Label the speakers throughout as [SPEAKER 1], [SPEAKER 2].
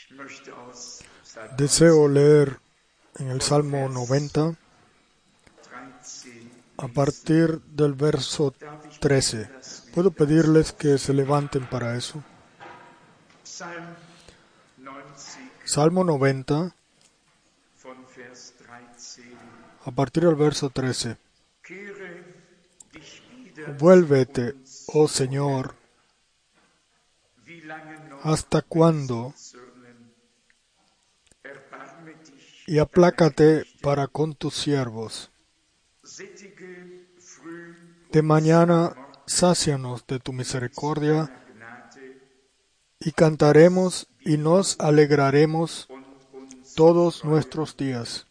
[SPEAKER 1] Deseo leer en el Salmo 90 a partir del verso 13. ¿Puedo pedirles que se levanten para eso? Salmo 90 a partir del verso 13. Vuélvete, oh Señor, ¿hasta cuándo? Y aplácate para con tus siervos. De mañana sácianos de tu misericordia, y cantaremos y nos alegraremos todos nuestros días.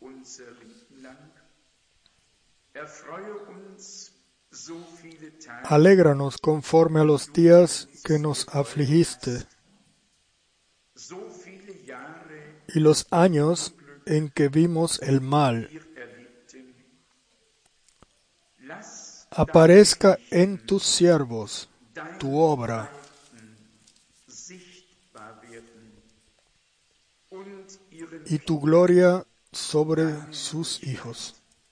[SPEAKER 1] Alégranos conforme a los días que nos afligiste, y los años en que vimos el mal. Aparezca en tus siervos tu obra, y tu gloria sobre sus hijos.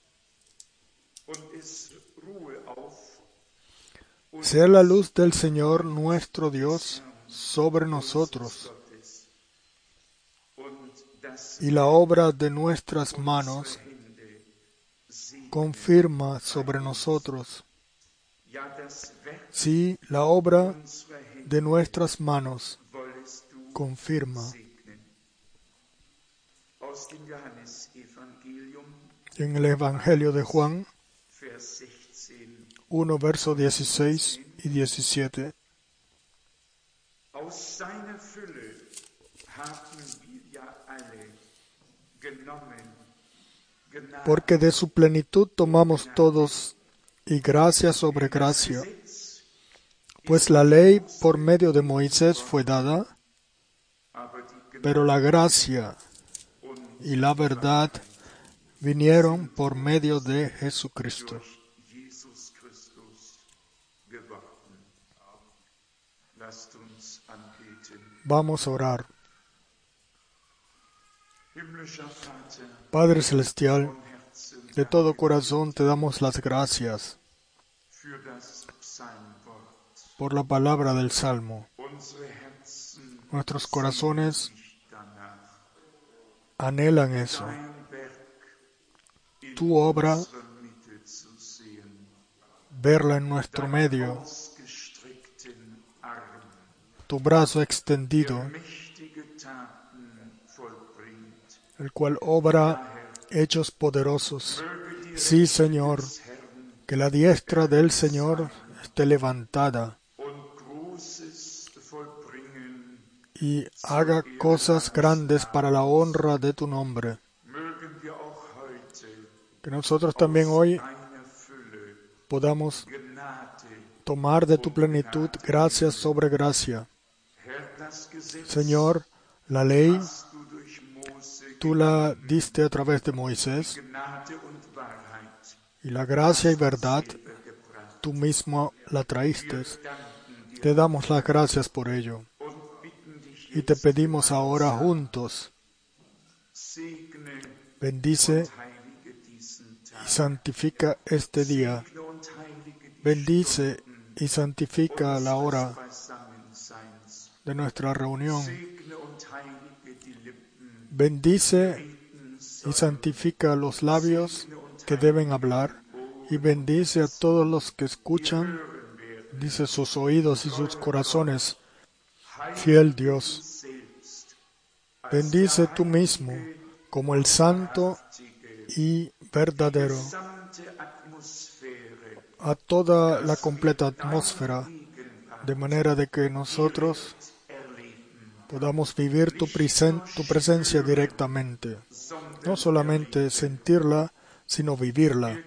[SPEAKER 1] Sea la luz del Señor nuestro Dios sobre nosotros, y la obra de nuestras manos confirma sobre nosotros. Sí, la obra de nuestras manos confirma. En el Evangelio de Juan 1, verso 16 y 17. Porque de su plenitud tomamos todos, y gracia sobre gracia. Pues la ley por medio de Moisés fue dada, pero la gracia y la verdad vinieron por medio de Jesucristo. Vamos a orar. Padre Celestial, de todo corazón te damos las gracias por la palabra del Salmo. Nuestros corazones anhelan eso. Tu obra, verla en nuestro medio, tu brazo extendido, el cual obra hechos poderosos. Sí, Señor, que la diestra del Señor esté levantada y haga cosas grandes para la honra de tu nombre. Que nosotros también hoy podamos tomar de tu plenitud gracia sobre gracia. Señor, la ley tú la diste a través de Moisés, y la gracia y verdad tú mismo la traíste. Te damos las gracias por ello. Y te pedimos ahora juntos, bendice y santifica este día. Bendice y santifica la hora de nuestra reunión. Bendice y santifica los labios que deben hablar, y bendice a todos los que escuchan. Dice sus oídos y sus corazones. Fiel Dios, bendice tú mismo como el santo y verdadero a toda la completa atmósfera, de manera de que nosotros podamos vivir tu presencia directamente, no solamente sentirla, sino vivirla.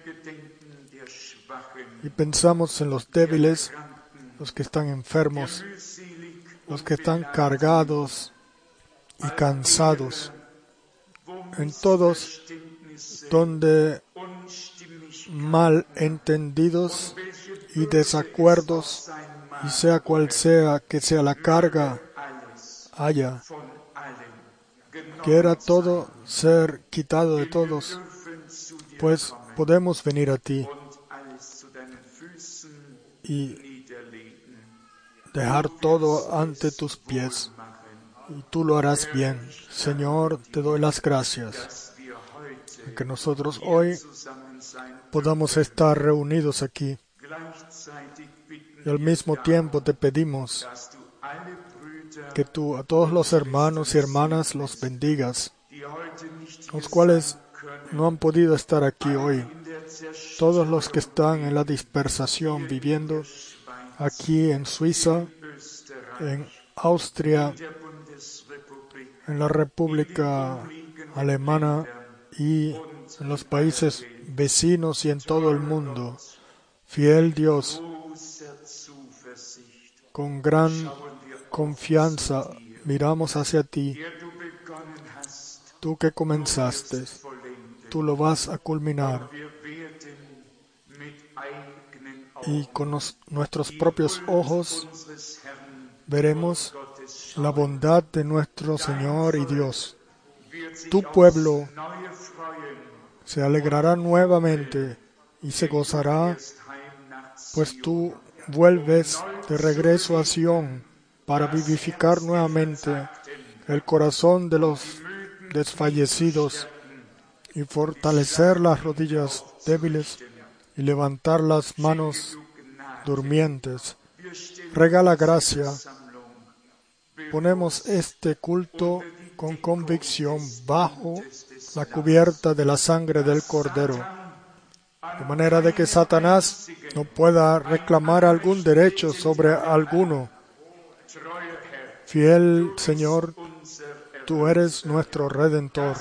[SPEAKER 1] Y pensamos en los débiles, los que están enfermos, los que están cargados y cansados, en todos donde mal entendidos y desacuerdos, y sea cual sea que sea la carga haya, quiera todo ser quitado de todos, pues podemos venir a ti y dejar todo ante tus pies, y tú lo harás bien. Señor, te doy las gracias que nosotros hoy podamos estar reunidos aquí, y al mismo tiempo te pedimos que tú a todos los hermanos y hermanas los bendigas, los cuales no han podido estar aquí hoy, todos los que están en la dispersación viviendo aquí en Suiza, en Austria, en la República Alemana y en los países vecinos y en todo el mundo. Fiel Dios, con gran confianza miramos hacia ti. Tú que comenzaste, tú lo vas a culminar. Y con nuestros propios ojos veremos la bondad de nuestro Señor y Dios. Tu pueblo se alegrará nuevamente y se gozará, pues tú vuelves de regreso a Sión para vivificar nuevamente el corazón de los desfallecidos y fortalecer las rodillas débiles y levantar las manos durmientes. Regala gracia. Ponemos este culto con convicción bajo la cubierta de la sangre del Cordero, de manera de que Satanás no pueda reclamar algún derecho sobre alguno. Fiel Señor, tú eres nuestro Redentor,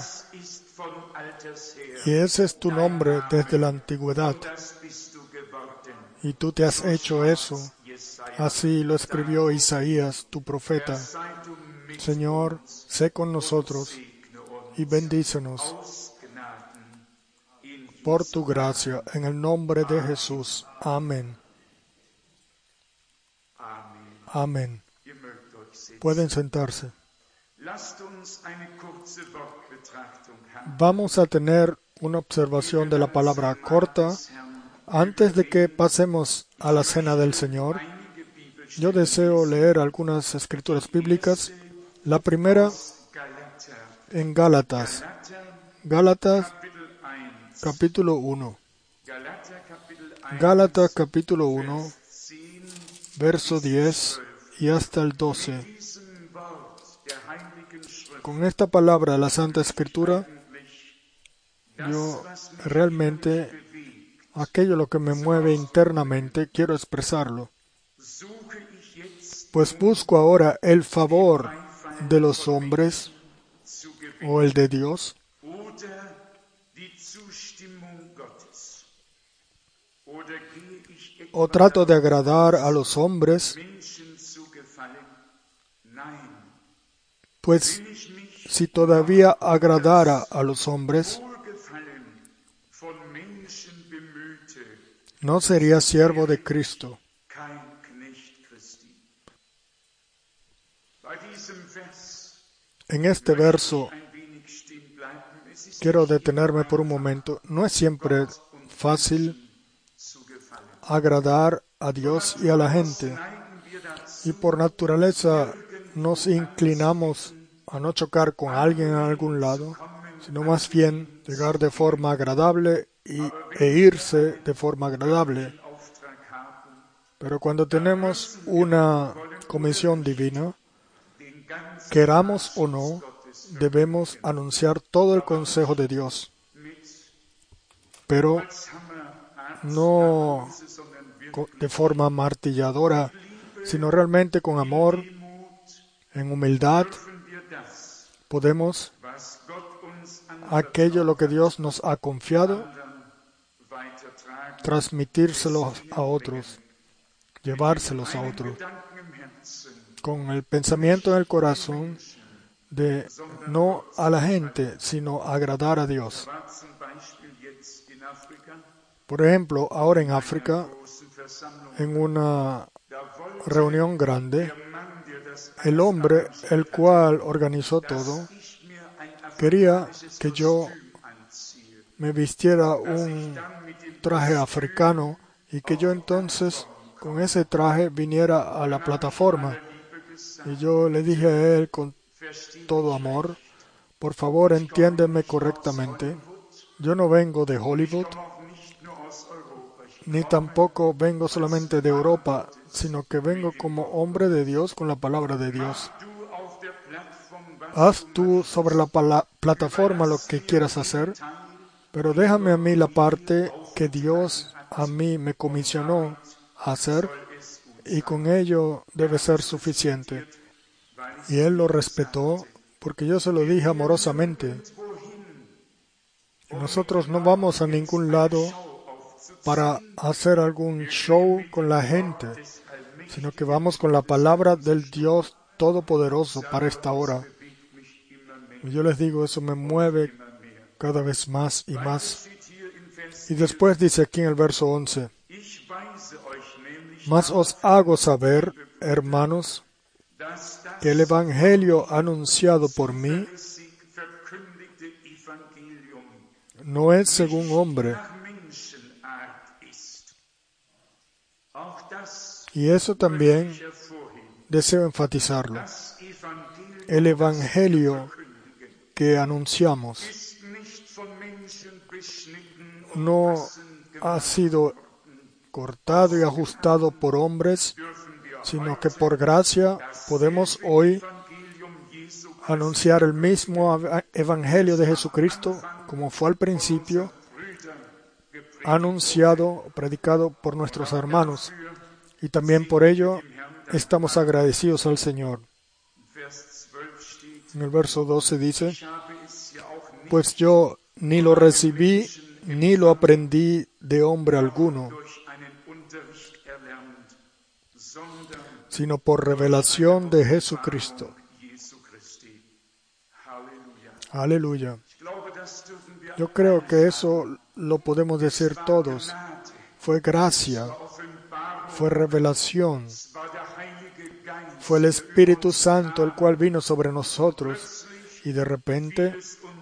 [SPEAKER 1] y ese es tu nombre desde la antigüedad, y tú te has hecho eso. Así lo escribió Isaías, tu profeta. Señor, sé con nosotros y bendícenos por tu gracia, en el nombre de Jesús. Amén. Amén. Pueden sentarse. Vamos a tener una observación de la palabra corta. Antes de que pasemos a la cena del Señor, yo deseo leer algunas escrituras bíblicas. La primera en Gálatas. Gálatas capítulo 1. Gálatas capítulo 1, verso 10 y hasta el 12. Con esta palabra de la Santa Escritura, yo realmente, aquello lo que me mueve internamente, quiero expresarlo. Pues busco ahora el favor de los hombres o el de Dios, o trato de agradar a los hombres. Pues si todavía agradara a los hombres, no sería siervo de Cristo. En este verso quiero detenerme por un momento. No es siempre fácil agradar a Dios y a la gente, y por naturaleza nos inclinamos a no chocar con alguien en algún lado, sino más bien llegar de forma agradable e irse de forma agradable. Pero cuando tenemos una comisión divina, queramos o no, debemos anunciar todo el consejo de Dios, pero no de forma martilladora, sino realmente con amor, en humildad. Podemos aquello lo que Dios nos ha confiado, transmitírselo a otros, llevárselos a otros, con el pensamiento en el corazón de no a la gente, sino agradar a Dios. Por ejemplo, ahora en África, en una reunión grande, el hombre, el cual organizó todo, quería que yo me vistiera un traje africano y que yo entonces con ese traje viniera a la plataforma. Y yo le dije a él con todo amor, por favor entiéndeme correctamente, yo no vengo de Hollywood, ni tampoco vengo solamente de Europa, sino que vengo como hombre de Dios con la palabra de Dios. Haz tú sobre la plataforma lo que quieras hacer, pero déjame a mí la parte que Dios a mí me comisionó a hacer, y con ello debe ser suficiente. Y él lo respetó, porque yo se lo dije amorosamente. Nosotros no vamos a ningún lado para hacer algún show con la gente, sino que vamos con la palabra del Dios Todopoderoso para esta hora. Y yo les digo, eso me mueve cada vez más y más. Y después dice aquí en el verso 11, mas os hago saber, hermanos, que el Evangelio anunciado por mí no es según hombre. Y eso también deseo enfatizarlo. El Evangelio que anunciamos no ha sido cortado y ajustado por hombres, sino que por gracia podemos hoy anunciar el mismo Evangelio de Jesucristo, como fue al principio, anunciado, predicado por nuestros hermanos. Y también por ello estamos agradecidos al Señor. En el verso 12 dice, pues yo ni lo recibí ni lo aprendí de hombre alguno, sino por revelación de Jesucristo. Aleluya. Yo creo que eso lo podemos decir todos. Fue gracia, fue revelación, fue el Espíritu Santo el cual vino sobre nosotros y de repente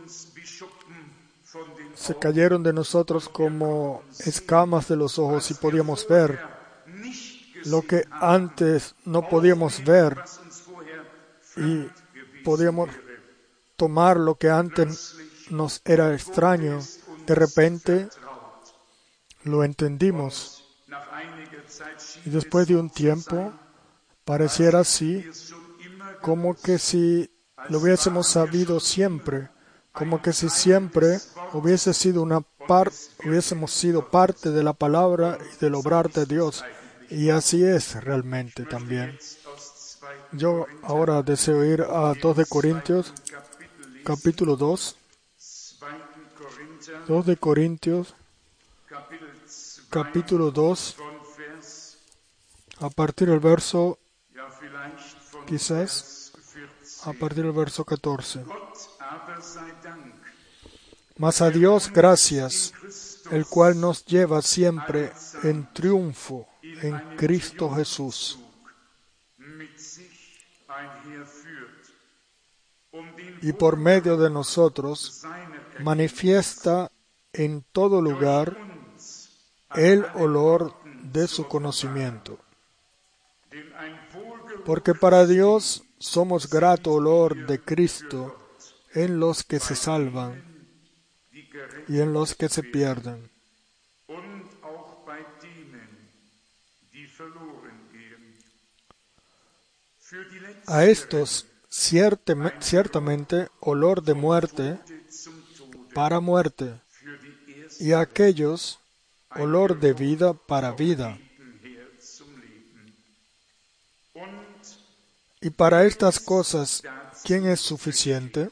[SPEAKER 1] se cayeron de nosotros como escamas de los ojos y podíamos ver lo que antes no podíamos ver y podíamos tomar lo que antes nos era extraño. De repente lo entendimos y después de un tiempo pareciera así como que si lo hubiésemos sabido siempre, como que si siempre hubiésemos sido parte de la palabra y del obrar de Dios. Y así es realmente también. Yo ahora deseo ir a 2 de Corintios, capítulo 2. 2 de Corintios, capítulo 2, a partir del verso, quizás, a partir del verso 14. Mas a Dios gracias, el cual nos lleva siempre en triunfo en Cristo Jesús. Y por medio de nosotros manifiesta en todo lugar el olor de su conocimiento. Porque para Dios somos grato olor de Cristo en los que se salvan y en los que se pierden. A estos ciertamente olor de muerte para muerte, y a aquellos olor de vida para vida. Y para estas cosas, ¿quién es suficiente?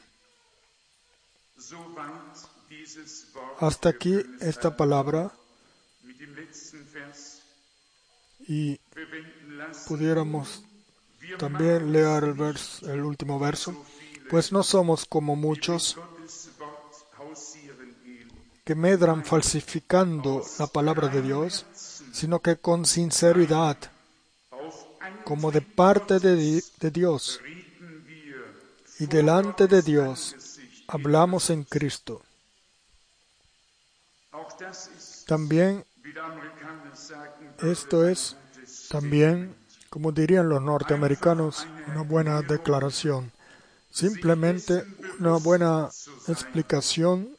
[SPEAKER 1] Hasta aquí esta palabra, y pudiéramos también leer el último verso. Pues no somos como muchos que medran falsificando la palabra de Dios, sino que con sinceridad, como de parte de Dios y delante de Dios, hablamos en Cristo. También esto es, como dirían los norteamericanos, una buena declaración. Simplemente una buena explicación.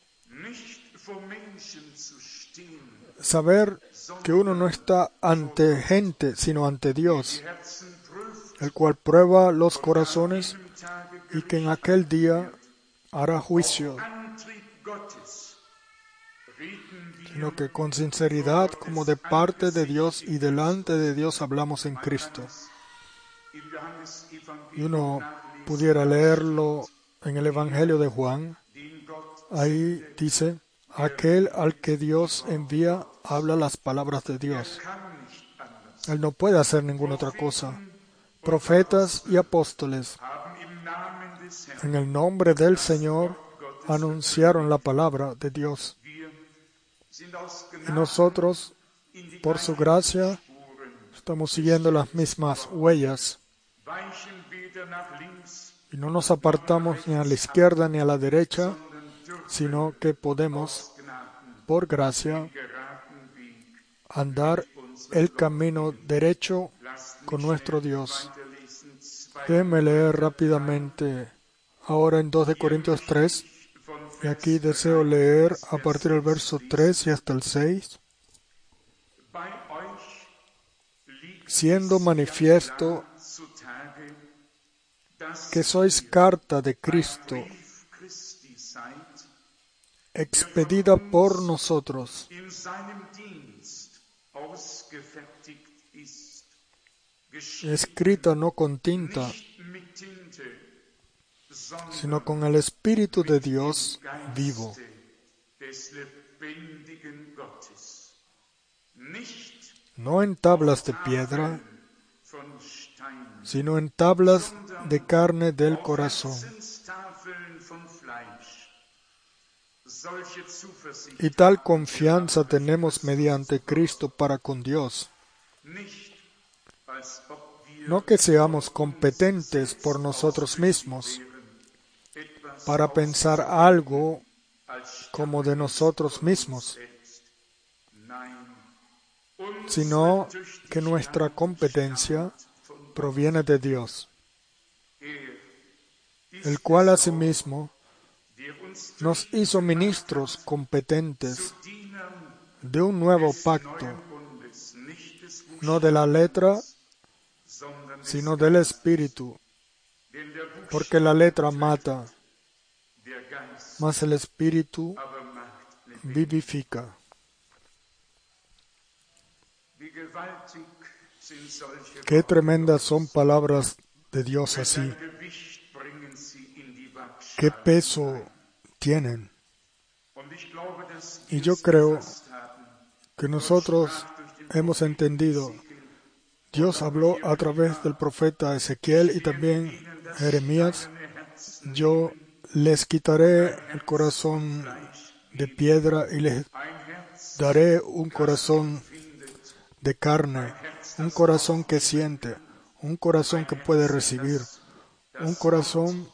[SPEAKER 1] Saber que uno no está ante gente, sino ante Dios, el cual prueba los corazones y que en aquel día hará juicio, sino que con sinceridad, como de parte de Dios y delante de Dios, hablamos en Cristo. Y uno pudiera leerlo en el Evangelio de Juan. Ahí dice: aquel al que Dios envía habla las palabras de Dios. Él no puede hacer ninguna otra cosa. Profetas y apóstoles, en el nombre del Señor, anunciaron la palabra de Dios. Y nosotros, por su gracia, estamos siguiendo las mismas huellas. Y no nos apartamos ni a la izquierda ni a la derecha, sino que podemos, por gracia, andar el camino derecho con nuestro Dios. Déjenme leer rápidamente ahora en 2 de Corintios 3, y aquí deseo leer a partir del verso 3 y hasta el 6. Siendo manifiesto que sois carta de Cristo, expedida por nosotros, escrita no con tinta, sino con el Espíritu de Dios vivo, no en tablas de piedra, sino en tablas de carne del corazón. Y tal confianza tenemos mediante Cristo para con Dios. No que seamos competentes por nosotros mismos para pensar algo como de nosotros mismos, sino que nuestra competencia proviene de Dios, el cual asimismo nos hizo ministros competentes de un nuevo pacto, no de la letra, sino del Espíritu, porque la letra mata, mas el Espíritu vivifica. Qué tremendas son palabras de Dios así. Qué peso tienen. Y yo creo que nosotros hemos entendido. Dios habló a través del profeta Ezequiel y también Jeremías. Yo les quitaré el corazón de piedra y les daré un corazón de carne, un corazón que siente, un corazón que puede recibir, un corazón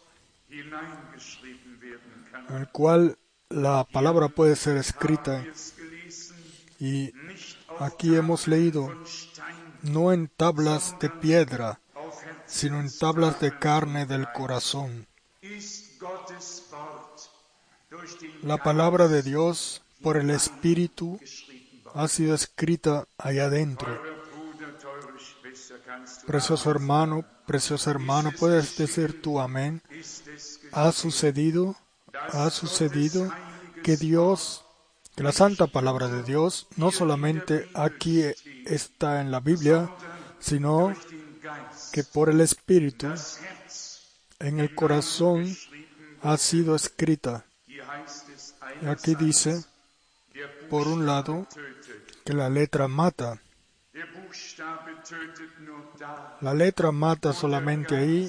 [SPEAKER 1] en el cual la palabra puede ser escrita. Y aquí hemos leído, no en tablas de piedra, sino en tablas de carne del corazón. La palabra de Dios, por el Espíritu, ha sido escrita allá adentro. Precioso hermano, ¿puedes decir tú amén? Ha sucedido que Dios, que la santa palabra de Dios, no solamente aquí está en la Biblia, sino que por el Espíritu en el corazón ha sido escrita. Y aquí dice, por un lado, que la letra mata. La letra mata solamente ahí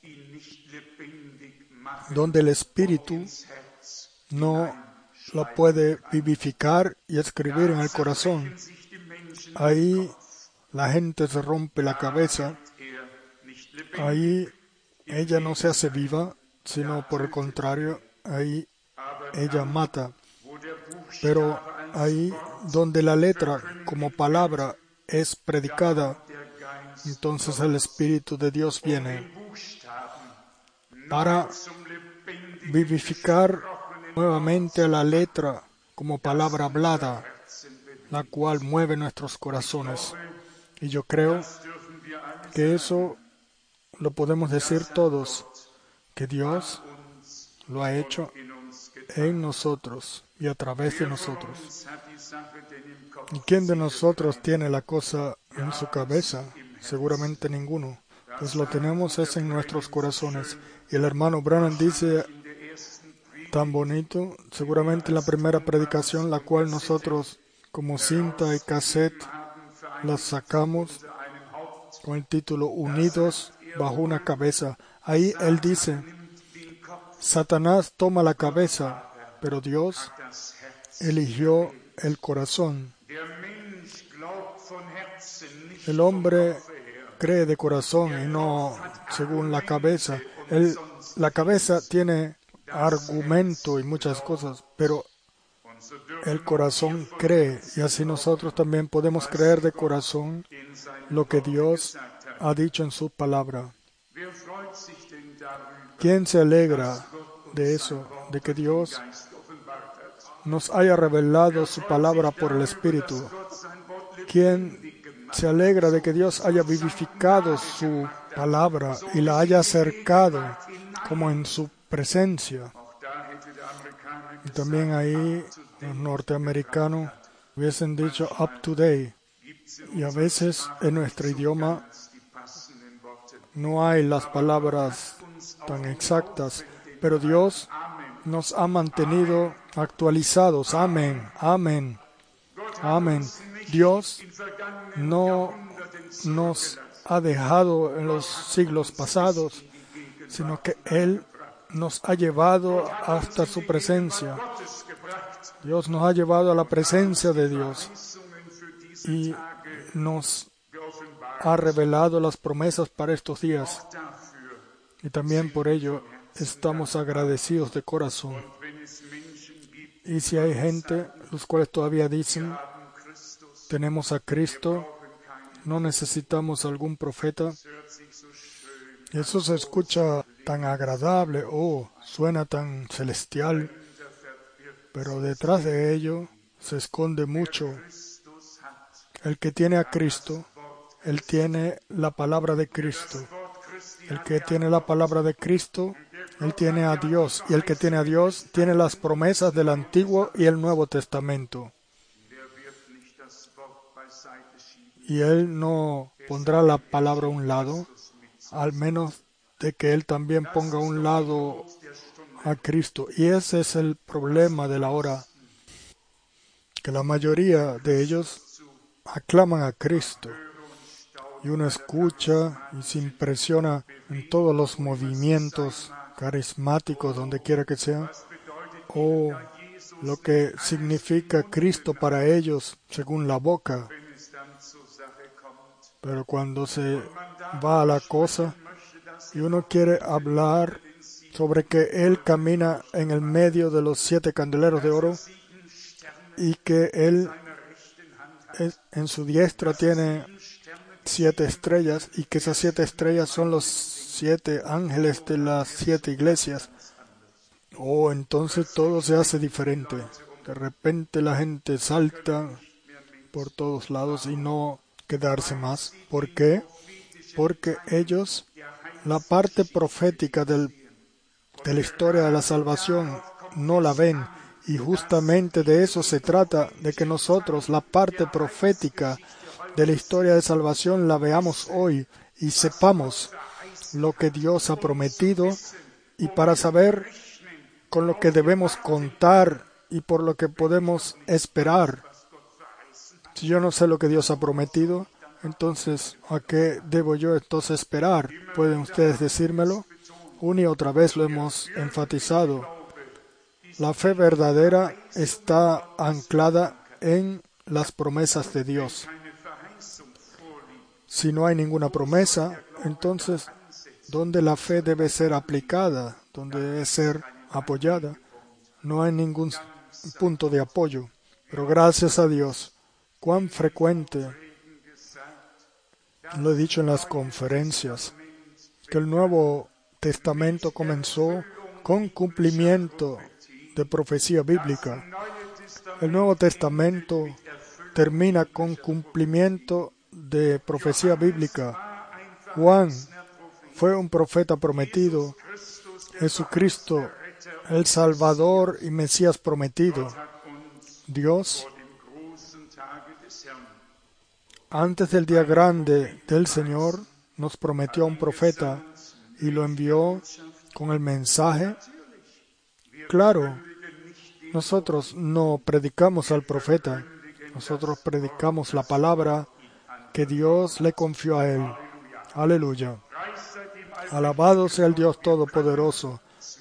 [SPEAKER 1] donde el Espíritu no la puede vivificar y escribir en el corazón. Ahí la gente se rompe la cabeza. Ahí ella no se hace viva, sino por el contrario, ahí ella mata. Pero ahí donde la letra como palabra es predicada, entonces el Espíritu de Dios viene para vivificar nuevamente a la letra como palabra hablada, la cual mueve nuestros corazones. Y yo creo que eso lo podemos decir todos, que Dios lo ha hecho en nosotros y a través de nosotros. ¿Y quién de nosotros tiene la cosa en su cabeza? Seguramente ninguno. Pues lo tenemos es en nuestros corazones. Y el hermano Branham dice tan bonito, seguramente en la primera predicación, la cual nosotros como cinta y cassette las sacamos con el título Unidos bajo una cabeza. Ahí él dice, Satanás toma la cabeza, pero Dios eligió el corazón. El hombre cree de corazón y no según la cabeza. La cabeza tiene argumento y muchas cosas, pero el corazón cree, y así nosotros también podemos creer de corazón lo que Dios ha dicho en su palabra. ¿Quién se alegra de eso, de que Dios nos haya revelado su palabra por el Espíritu? ¿Quién se alegra de que Dios haya vivificado su palabra y la haya acercado como en su presencia? Y también ahí los norteamericanos hubiesen dicho up to date. Y a veces en nuestro idioma no hay las palabras tan exactas, pero Dios nos ha mantenido actualizados. Amén, amén, amén. Dios no nos ha dejado en los siglos pasados, sino que Él nos ha llevado hasta su presencia. Dios nos ha llevado a la presencia de Dios y nos ha revelado las promesas para estos días. Y también por ello estamos agradecidos de corazón. Y si hay gente, los cuales todavía dicen, tenemos a Cristo, no necesitamos algún profeta, eso se escucha tan agradable, suena tan celestial, pero detrás de ello se esconde mucho. El que tiene a Cristo, él tiene la palabra de Cristo. El que tiene la palabra de Cristo, él tiene a Dios. Y el que tiene a Dios, tiene las promesas del Antiguo y el Nuevo Testamento. Y él no pondrá la palabra a un lado, al menos de que él también ponga a un lado a Cristo. Y ese es el problema de la hora, que la mayoría de ellos aclaman a Cristo. Y uno escucha y se impresiona en todos los movimientos carismáticos, donde quiera que sea, o lo que significa Cristo para ellos según la boca. Pero cuando se va a la cosa y uno quiere hablar sobre que Él camina en el medio de los 7 candeleros de oro y que Él en su diestra tiene 7 estrellas y que esas 7 estrellas son los 7 ángeles de las 7 iglesias. Entonces todo se hace diferente. De repente la gente salta por todos lados y no quedarse más. ¿Por qué? Porque ellos, la parte profética de la historia de la salvación, no la ven. Y justamente de eso se trata, de que nosotros la parte profética de la historia de salvación la veamos hoy y sepamos lo que Dios ha prometido, y para saber con lo que debemos contar y por lo que podemos esperar. Si yo no sé lo que Dios ha prometido, entonces ¿a qué debo yo entonces esperar? ¿Pueden ustedes decírmelo? Una y otra vez lo hemos enfatizado. La fe verdadera está anclada en las promesas de Dios. Si no hay ninguna promesa, entonces, ¿dónde la fe debe ser aplicada? ¿Dónde debe ser apoyada. No hay ningún punto de apoyo. Pero gracias a Dios, cuán frecuente, lo he dicho en las conferencias, que el Nuevo Testamento comenzó con cumplimiento de profecía bíblica. El Nuevo Testamento termina con cumplimiento de profecía bíblica. Juan fue un profeta prometido. Jesucristo, el Salvador y Mesías prometido. Dios, antes del día grande del Señor, nos prometió a un profeta y lo envió con el mensaje. Claro, nosotros no predicamos al profeta, nosotros predicamos la palabra que Dios le confió a él. Aleluya. Alabado sea el Dios Todopoderoso.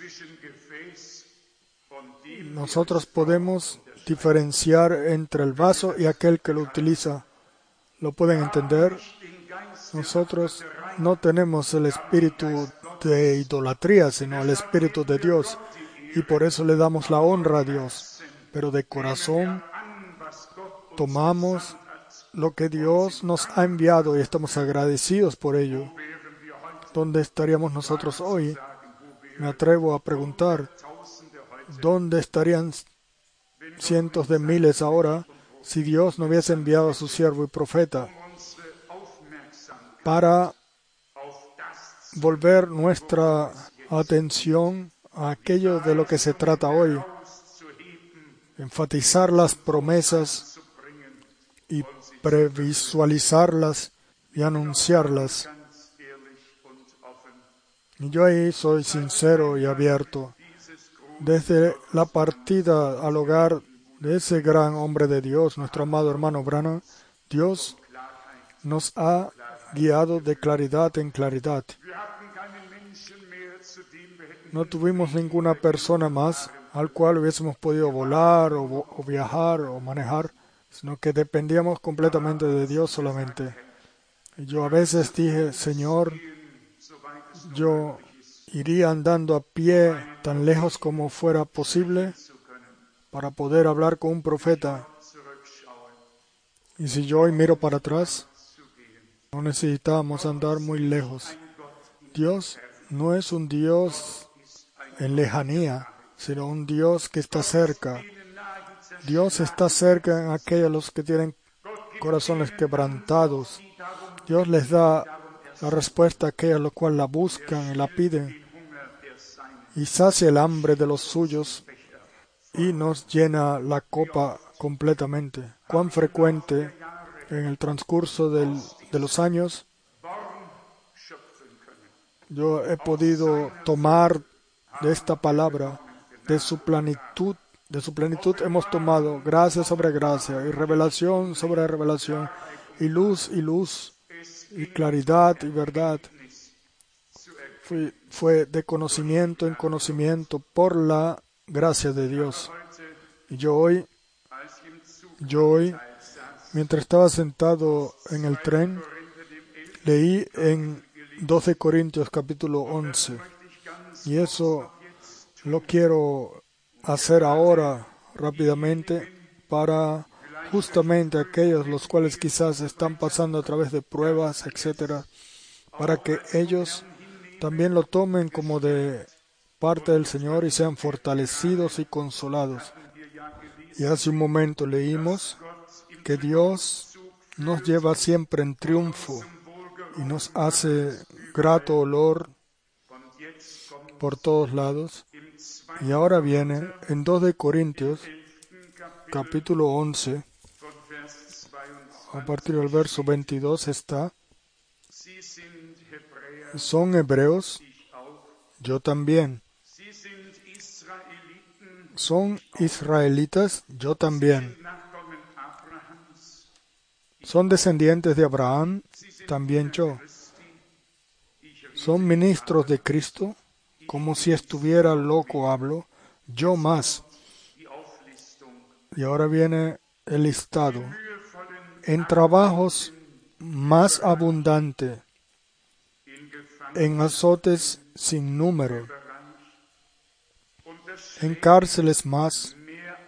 [SPEAKER 1] Nosotros podemos diferenciar entre el vaso y aquel que lo utiliza. ¿Lo pueden entender? Nosotros no tenemos el espíritu de idolatría, sino el espíritu de Dios. Y por eso le damos la honra a Dios. Pero de corazón tomamos lo que Dios nos ha enviado y estamos agradecidos por ello. ¿Dónde estaríamos nosotros hoy? Me atrevo a preguntar, ¿dónde estarían cientos de miles ahora si Dios no hubiese enviado a su siervo y profeta para volver nuestra atención a aquello de lo que se trata hoy? Enfatizar las promesas y previsualizarlas y anunciarlas. Y yo ahí soy sincero y abierto. Desde la partida al hogar de ese gran hombre de Dios, nuestro amado hermano Branham, Dios nos ha guiado de claridad en claridad. No tuvimos ninguna persona más al cual hubiésemos podido volar o viajar o manejar, sino que dependíamos completamente de Dios solamente. Y yo a veces dije, Señor, yo iría andando a pie tan lejos como fuera posible para poder hablar con un profeta. Y si yo hoy miro para atrás, no necesitábamos andar muy lejos. Dios no es un Dios en lejanía, sino un Dios que está cerca. Dios está cerca en aquellos los que tienen corazones quebrantados. Dios les da la respuesta a aquellos los cuales la buscan y la piden. Y sacia el hambre de los suyos y nos llena la copa completamente. Cuán frecuente en el transcurso de los años yo he podido tomar de esta palabra, de su plenitud hemos tomado gracia sobre gracia y revelación sobre revelación y luz, y claridad y verdad. Fue de conocimiento en conocimiento por la gracia de Dios. Y yo hoy, mientras estaba sentado en el tren, leí en 12 Corintios capítulo 11. Y eso lo quiero hacer ahora rápidamente para justamente aquellos los cuales quizás están pasando a través de pruebas, etcétera, para que ellos también lo tomen como de parte del Señor y sean fortalecidos y consolados. Y hace un momento leímos que Dios nos lleva siempre en triunfo y nos hace grato olor por todos lados. Y ahora viene en 2 de Corintios, capítulo 11, a partir del verso 22 está: son hebreos, yo también. Son israelitas, yo también. Son descendientes de Abraham, también yo. Son ministros de Cristo, como si estuviera loco hablo, yo más. Y ahora viene el listado. En trabajos más abundante, en azotes sin número, en cárceles más.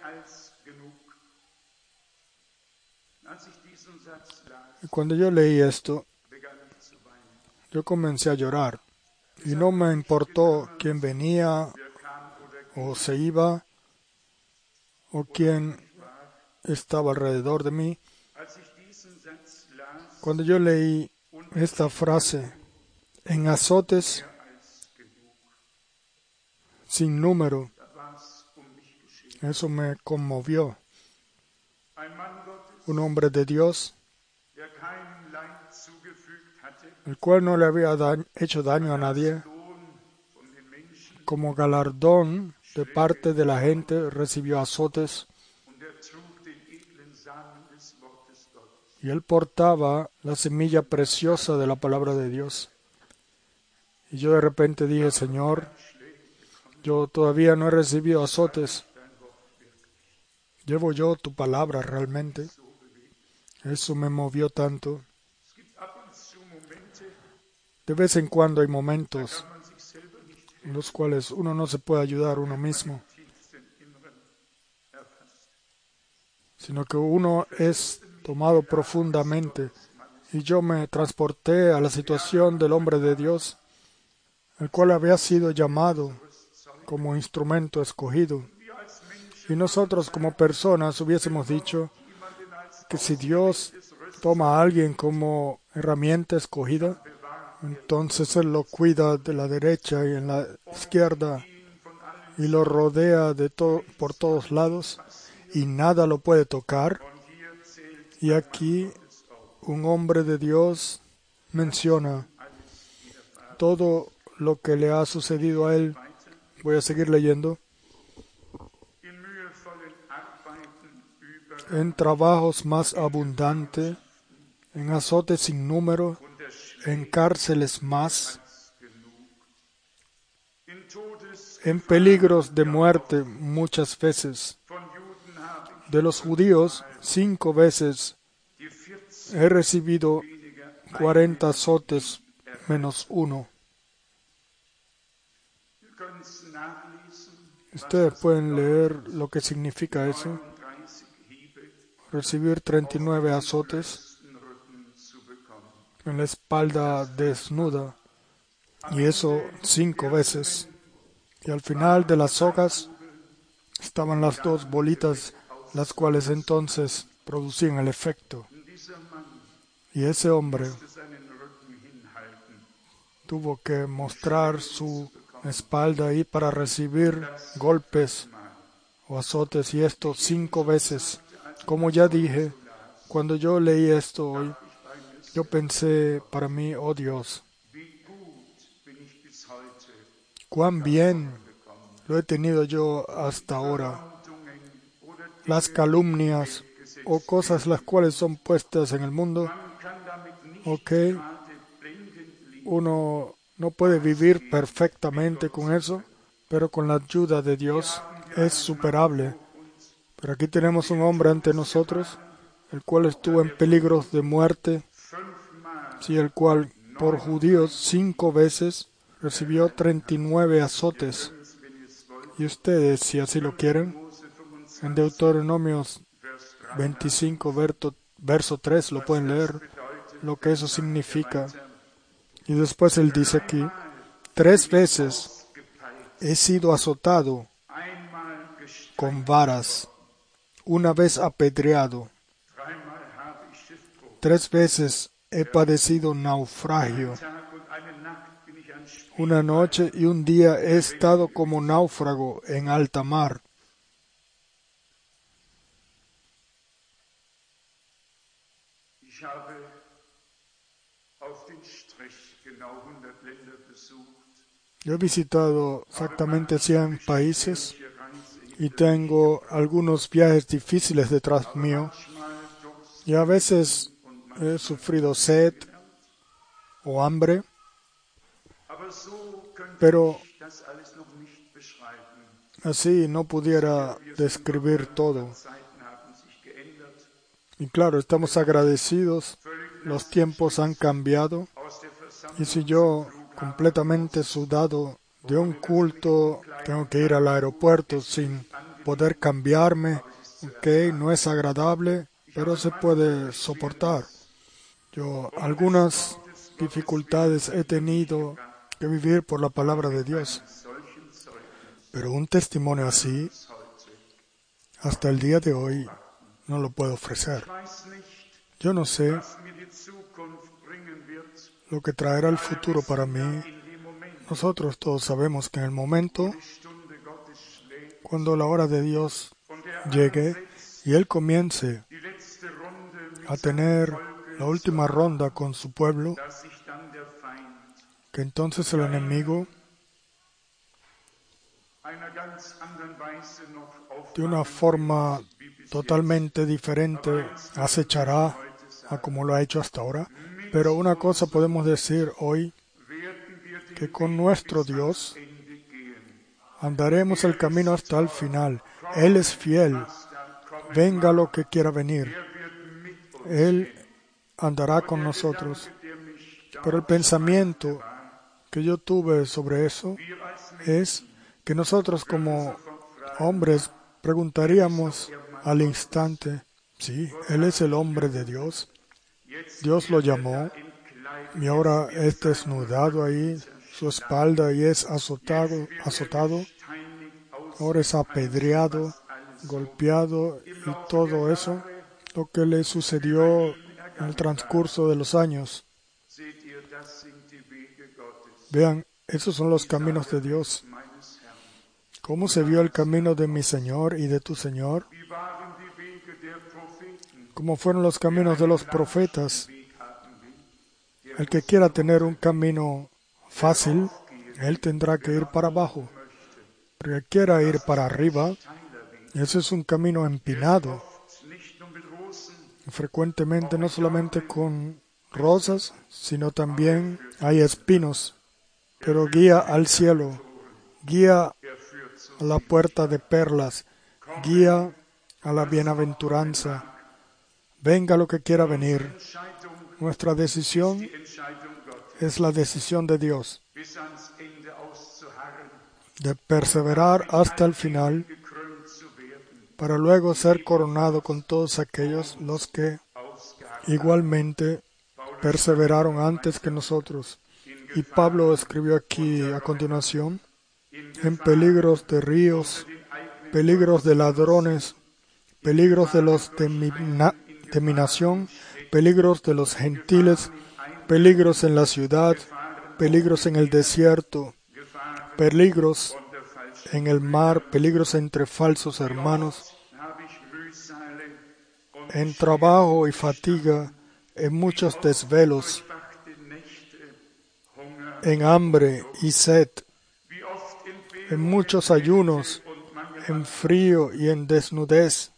[SPEAKER 1] Y cuando yo leí esto, yo comencé a llorar. Y no me importó quién venía o se iba o quién estaba alrededor de mí. Cuando yo leí esta frase, en azotes sin número, eso me conmovió. Un hombre de Dios, el cual no le había hecho daño a nadie, como galardón de parte de la gente recibió azotes, y él portaba la semilla preciosa de la palabra de Dios. Y yo de repente dije, Señor, yo todavía no he recibido azotes. ¿Llevo yo tu palabra realmente? Eso me movió tanto. De vez en cuando hay momentos en los cuales uno no se puede ayudar uno mismo, sino que uno es tomado profundamente. Y yo me transporté a la situación del hombre de Dios, el cual había sido llamado como instrumento escogido. Y nosotros como personas hubiésemos dicho que si Dios toma a alguien como herramienta escogida, entonces Él lo cuida de la derecha y en la izquierda y lo rodea por todos lados y nada lo puede tocar. Y aquí un hombre de Dios menciona todo lo que le ha sucedido a él. Voy a seguir leyendo. En trabajos más abundantes, en azotes sin número, en cárceles más, en peligros de muerte muchas veces. De los judíos, 5 veces he recibido 40 azotes menos 1. Ustedes pueden leer lo que significa eso. Recibir 39 azotes en la espalda desnuda, y eso 5 veces. Y al final de las sogas estaban las 2 bolitas, las cuales entonces producían el efecto. Y ese hombre tuvo que mostrar su espalda ahí para recibir golpes o azotes, y esto 5 veces. Como ya dije, cuando yo leí esto hoy, yo pensé para mí, oh Dios, cuán bien lo he tenido yo hasta ahora. Las calumnias o cosas las cuales son puestas en el mundo, ok, uno no puede vivir perfectamente con eso, pero con la ayuda de Dios es superable. Pero aquí tenemos un hombre ante nosotros, el cual estuvo en peligros de muerte, sí, el cual por judíos 5 veces recibió 39 azotes. Y ustedes, si así lo quieren, en Deuteronomios 25, verso 3, lo pueden leer, lo que eso significa. Y después él dice aquí, 3 veces he sido azotado con varas, 1 vez apedreado, 3 veces he padecido naufragio. 1 noche y 1 día he estado como náufrago en alta mar. Yo he visitado exactamente 100 países y tengo algunos viajes difíciles detrás mío. Y a veces he sufrido sed o hambre, pero así no pudiera describir todo. Y claro, estamos agradecidos, los tiempos han cambiado, y si yo completamente sudado de un culto, tengo que ir al aeropuerto sin poder cambiarme. Ok, no es agradable, pero se puede soportar. Yo algunas dificultades he tenido que vivir por la palabra de Dios, pero un testimonio así, hasta el día de hoy, no lo puedo ofrecer. Yo no sé lo que traerá el futuro para mí. Nosotros todos sabemos que en el momento, cuando la hora de Dios llegue y Él comience a tener la última ronda con su pueblo, que entonces el enemigo de una forma totalmente diferente acechará a como lo ha hecho hasta ahora. Pero una cosa podemos decir hoy, que con nuestro Dios andaremos el camino hasta el final. Él es fiel, venga lo que quiera venir. Él andará con nosotros. Pero el pensamiento que yo tuve sobre eso es que nosotros como hombres preguntaríamos al instante, sí, Él es el hombre de Dios, Dios lo llamó y ahora es desnudado ahí, su espalda y es azotado, ahora es apedreado, golpeado y todo eso, lo que le sucedió en el transcurso de los años. Vean, esos son los caminos de Dios. ¿Cómo se vio el camino de mi Señor y de tu Señor? ¿Cómo fueron los caminos de los profetas? El que quiera tener un camino fácil, él tendrá que ir para abajo. El que quiera ir para arriba, ese es un camino empinado. Frecuentemente no solamente con rosas, sino también hay espinos. Pero guía al cielo, guía a la puerta de perlas, guía a la bienaventuranza. Venga lo que quiera venir. Nuestra decisión es la decisión de Dios, de perseverar hasta el final, para luego ser coronado con todos aquellos los que igualmente perseveraron antes que nosotros. Y Pablo escribió aquí a continuación, en peligros de ríos, peligros de ladrones, peligros de los de mi nación, peligros de los gentiles, peligros en la ciudad, peligros en el desierto, peligros en el mar, peligros entre falsos hermanos, en trabajo y fatiga, en muchos desvelos, en hambre y sed, en muchos ayunos, en frío y en desnudez.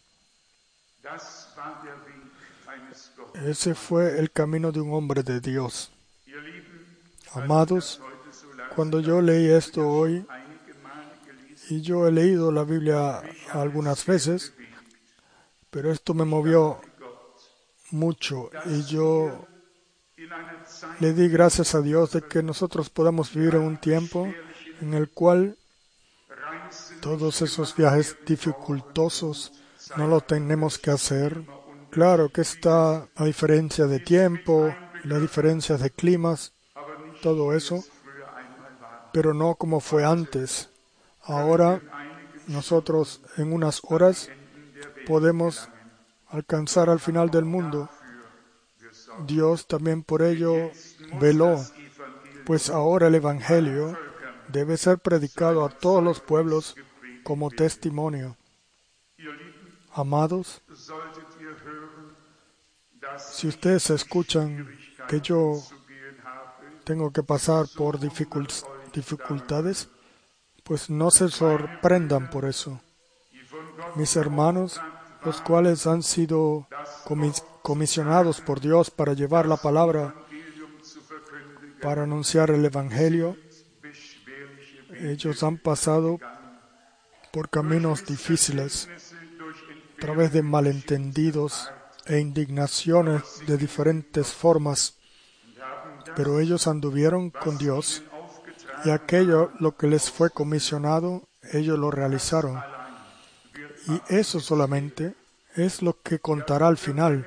[SPEAKER 1] Ese fue el camino de un hombre de Dios. Amados, cuando yo leí esto hoy, y yo he leído la Biblia algunas veces, pero esto me movió mucho y yo le di gracias a Dios de que nosotros podamos vivir en un tiempo en el cual todos esos viajes dificultosos no lo tenemos que hacer. Claro que está la diferencia de tiempo, la diferencia de climas, todo eso, pero no como fue antes. Ahora nosotros en unas horas podemos alcanzar al final del mundo. Dios también por ello veló, pues ahora el Evangelio debe ser predicado a todos los pueblos como testimonio. Amados, si ustedes escuchan que yo tengo que pasar por dificultades, pues no se sorprendan por eso. Mis hermanos, los cuales han sido comisionados por Dios para llevar la palabra, para anunciar el Evangelio, ellos han pasado por caminos difíciles, a través de malentendidos e indignaciones de diferentes formas, pero ellos anduvieron con Dios Y aquello, lo que les fue comisionado, ellos lo realizaron. Y eso solamente es lo que contará al final.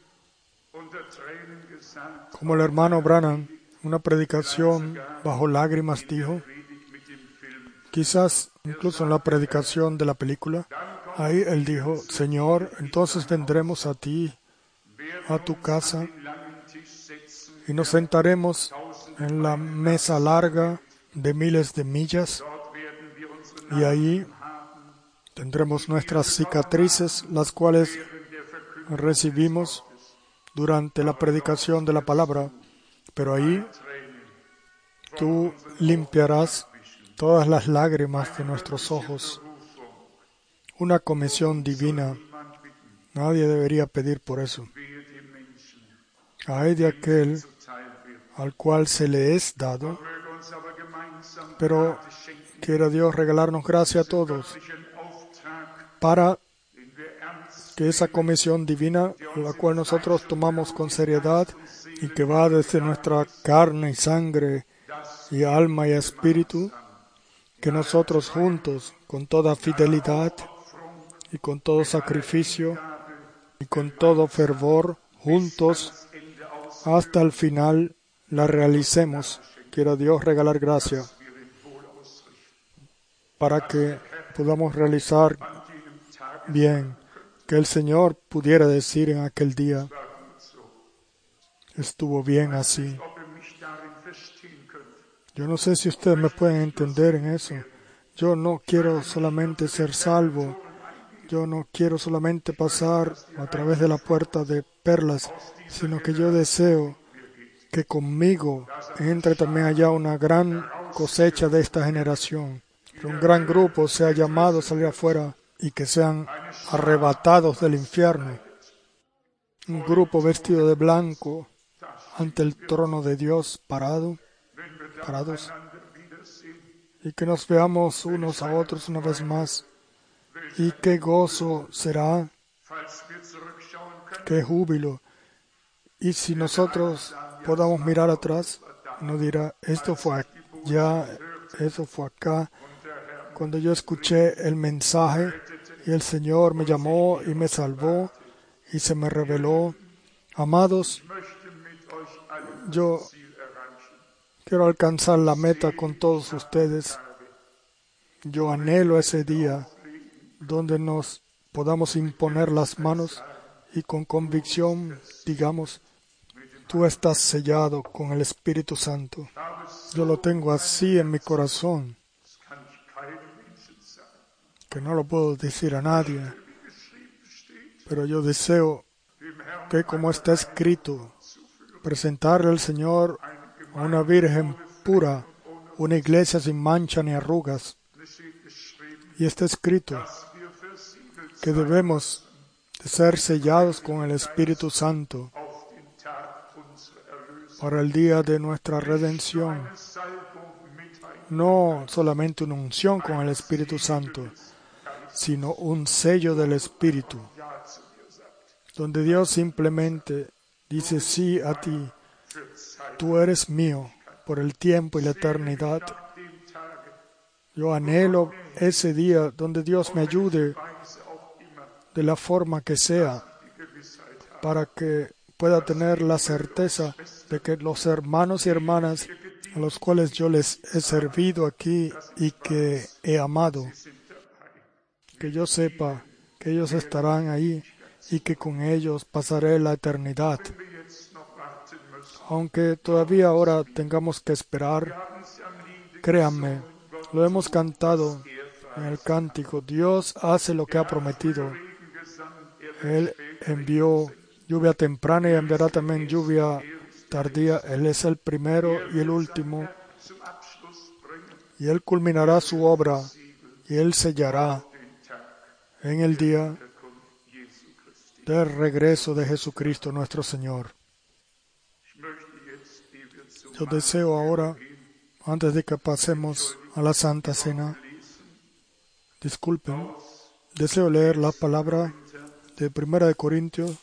[SPEAKER 1] Como el hermano Branham, una predicación bajo lágrimas dijo, quizás incluso en la predicación de la película, ahí él dijo, Señor, entonces vendremos a ti, a tu casa, y nos sentaremos en la mesa larga de miles de millas, y ahí tendremos nuestras cicatrices, las cuales recibimos durante la predicación de la palabra, pero ahí tú limpiarás todas las lágrimas de nuestros ojos. Una comisión divina. Nadie debería pedir por eso. Ay de aquel al cual se le es dado, pero quiera Dios regalarnos gracia a todos para que esa comisión divina, la cual nosotros tomamos con seriedad y que va desde nuestra carne y sangre y alma y espíritu, que nosotros juntos, con toda fidelidad y con todo sacrificio y con todo fervor, juntos, hasta el final, la realicemos. Quiera Dios regalar gracia para que podamos realizar bien, que el Señor pudiera decir en aquel día, estuvo bien así. Yo no sé si ustedes me pueden entender en eso. Yo no quiero solamente ser salvo. Yo no quiero solamente pasar a través de la puerta de perlas, sino que yo deseo que conmigo entre también allá una gran cosecha de esta generación. Que un gran grupo sea llamado a salir afuera y que sean arrebatados del infierno. Un grupo vestido de blanco ante el trono de Dios parados, y que nos veamos unos a otros una vez más. Y qué gozo será, qué júbilo. Y si nosotros podamos mirar atrás, nos dirá, esto fue allá, eso fue acá. Cuando yo escuché el mensaje y el Señor me llamó y me salvó y se me reveló. Amados, yo quiero alcanzar la meta con todos ustedes. Yo anhelo ese día donde nos podamos imponer las manos y con convicción digamos, tú estás sellado con el Espíritu Santo. Yo lo tengo así en mi corazón, que no lo puedo decir a nadie, pero yo deseo que, como está escrito, presentarle al Señor a una virgen pura, una iglesia sin mancha ni arrugas. Y está escrito que debemos de ser sellados con el Espíritu Santo para el día de nuestra redención. No solamente una unción con el Espíritu Santo, sino un sello del Espíritu, donde Dios simplemente dice sí a ti, tú eres mío por el tiempo y la eternidad. Yo anhelo ese día donde Dios me ayude de la forma que sea, para que pueda tener la certeza de que los hermanos y hermanas a los cuales yo les he servido aquí y que he amado, que yo sepa que ellos estarán ahí y que con ellos pasaré la eternidad. Aunque todavía ahora tengamos que esperar, créanme, lo hemos cantado en el cántico, Dios hace lo que ha prometido. Él envió lluvia temprana y enviará también lluvia tardía. Él es el primero y el último, y Él culminará su obra, y Él sellará en el día del regreso de Jesucristo nuestro Señor. Yo deseo ahora, antes de que pasemos a la Santa Cena, disculpen, deseo leer la palabra de 1 Corintios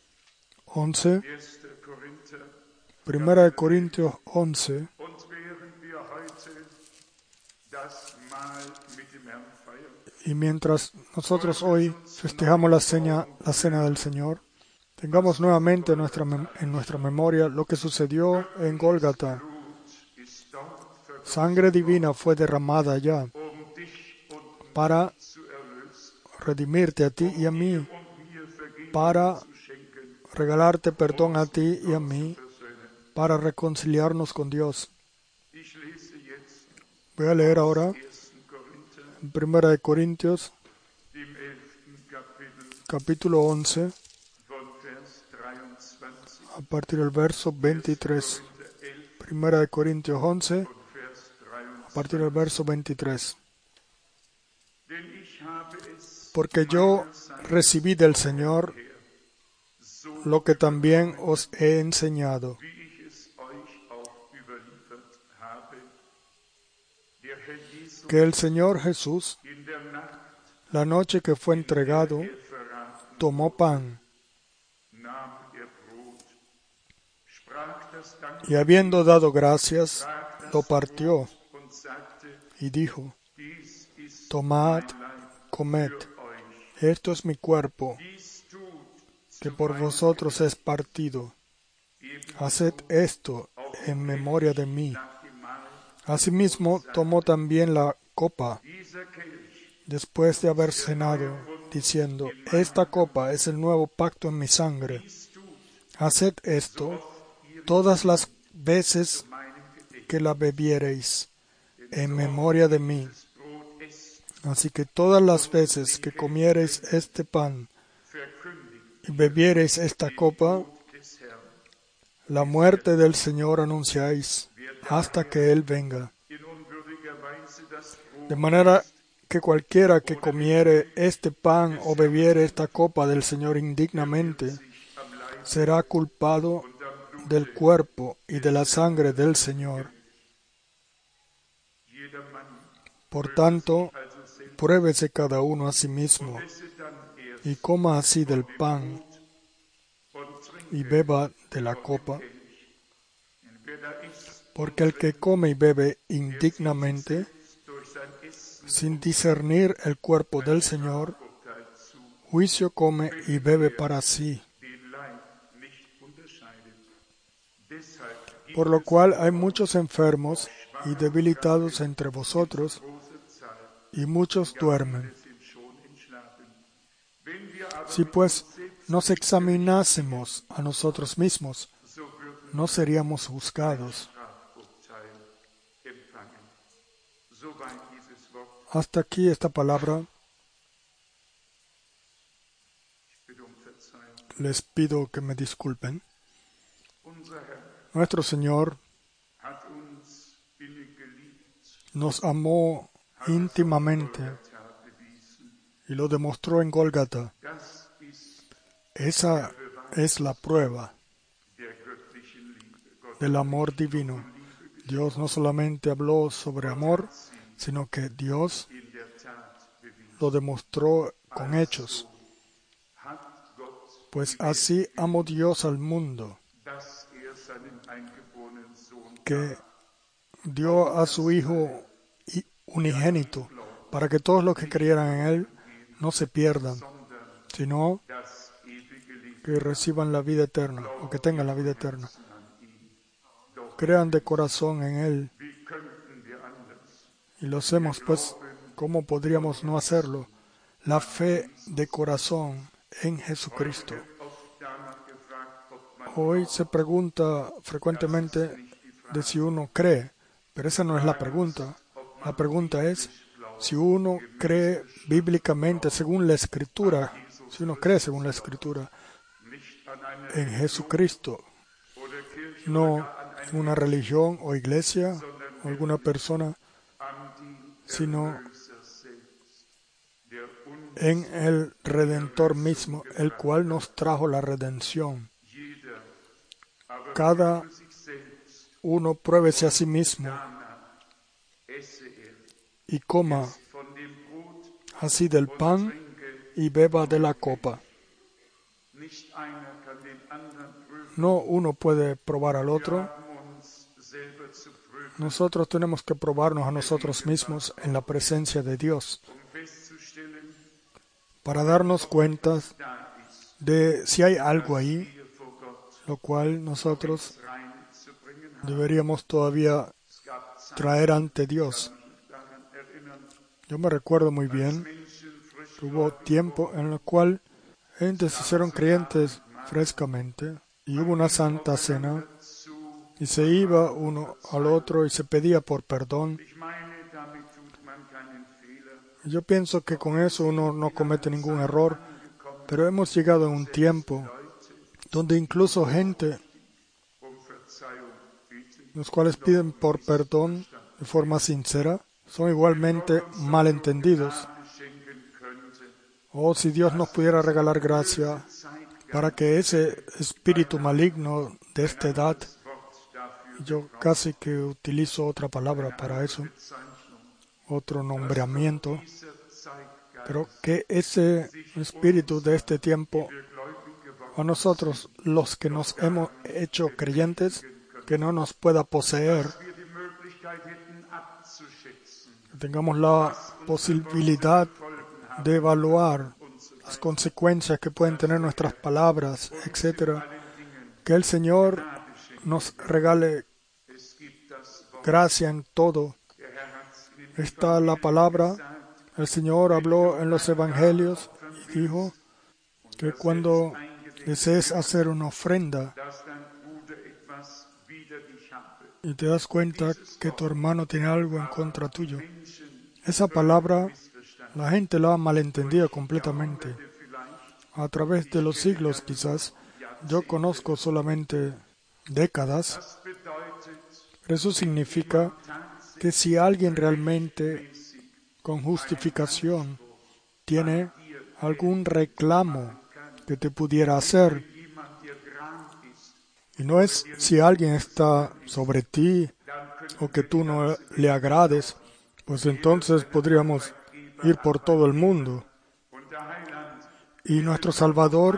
[SPEAKER 1] 11, 1 Corintios 11, Y mientras nosotros hoy festejamos la cena del Señor, tengamos nuevamente en nuestra memoria lo que sucedió en Gólgata. Sangre divina fue derramada allá para redimirte a ti y a mí, para regalarte perdón a ti y a mí, para reconciliarnos con Dios. Voy a leer ahora en 1 Corintios, capítulo 11, a partir del verso 23. 1 Corintios 11, a partir del verso 23. Porque yo recibí del Señor lo que también os he enseñado, que el Señor Jesús, la noche que fue entregado, tomó pan, y habiendo dado gracias, lo partió, y dijo: Tomad, comed, esto es mi cuerpo, que por vosotros es partido. Haced esto en memoria de mí. Asimismo, tomó también la copa, después de haber cenado, diciendo: Esta copa es el nuevo pacto en mi sangre. Haced esto todas las veces que la bebiereis, en memoria de mí. Así que todas las veces que comiereis este pan y bebiereis esta copa, la muerte del Señor anunciáis hasta que Él venga. De manera que cualquiera que comiere este pan o bebiere esta copa del Señor indignamente, será culpado del cuerpo y de la sangre del Señor. Por tanto, pruébese cada uno a sí mismo, y coma así del pan, y beba de la copa, porque el que come y bebe indignamente, sin discernir el cuerpo del Señor, juicio come y bebe para sí. Por lo cual hay muchos enfermos y debilitados entre vosotros, y muchos duermen. Si pues nos examinásemos a nosotros mismos, no seríamos juzgados. Hasta aquí esta palabra. Les pido que me disculpen. Nuestro Señor nos amó íntimamente y lo demostró en Gólgata. Esa es la prueba del amor divino. Dios no solamente habló sobre amor, sino que Dios lo demostró con hechos. Pues así amó Dios al mundo, que dio a su Hijo unigénito, para que todos los que creyeran en Él no se pierdan, sino que reciban la vida eterna, o que tengan la vida eterna. Crean de corazón en Él. Y lo hacemos, pues, ¿cómo podríamos no hacerlo? La fe de corazón en Jesucristo. Hoy se pregunta frecuentemente de si uno cree, pero esa no es la pregunta. La pregunta es si uno cree bíblicamente según la Escritura, si uno cree según la Escritura en Jesucristo, no en una religión o iglesia o alguna persona, sino en el Redentor mismo, el cual nos trajo la redención. Cada uno pruébese a sí mismo y coma así del pan y beba de la copa. No uno puede probar al otro. Nosotros tenemos que probarnos a nosotros mismos en la presencia de Dios para darnos cuenta de si hay algo ahí, lo cual nosotros deberíamos todavía traer ante Dios. Yo me recuerdo muy bien que hubo tiempo en el cual gente se hicieron creyentes frescamente y hubo una santa cena y se iba uno al otro y se pedía por perdón. Yo pienso que con eso uno no comete ningún error, pero hemos llegado a un tiempo donde incluso gente, los cuales piden por perdón de forma sincera, son igualmente malentendidos. O si Dios nos pudiera regalar gracia para que ese espíritu maligno de esta edad, yo casi que utilizo otra palabra para eso, otro nombramiento, pero que ese espíritu de este tiempo, a nosotros los que nos hemos hecho creyentes, que no nos pueda poseer, que tengamos la posibilidad de evaluar las consecuencias que pueden tener nuestras palabras, etc. Que el Señor nos regale gracia en todo. Está la palabra. El Señor habló en los Evangelios y dijo que cuando desees hacer una ofrenda y te das cuenta que tu hermano tiene algo en contra tuyo, esa palabra la gente la ha malentendido completamente. A través de los siglos quizás, yo conozco solamente décadas. Eso significa que si alguien realmente con justificación tiene algún reclamo que te pudiera hacer, y no es si alguien está sobre ti o que tú no le agrades, pues entonces podríamos ir por todo el mundo. Y nuestro Salvador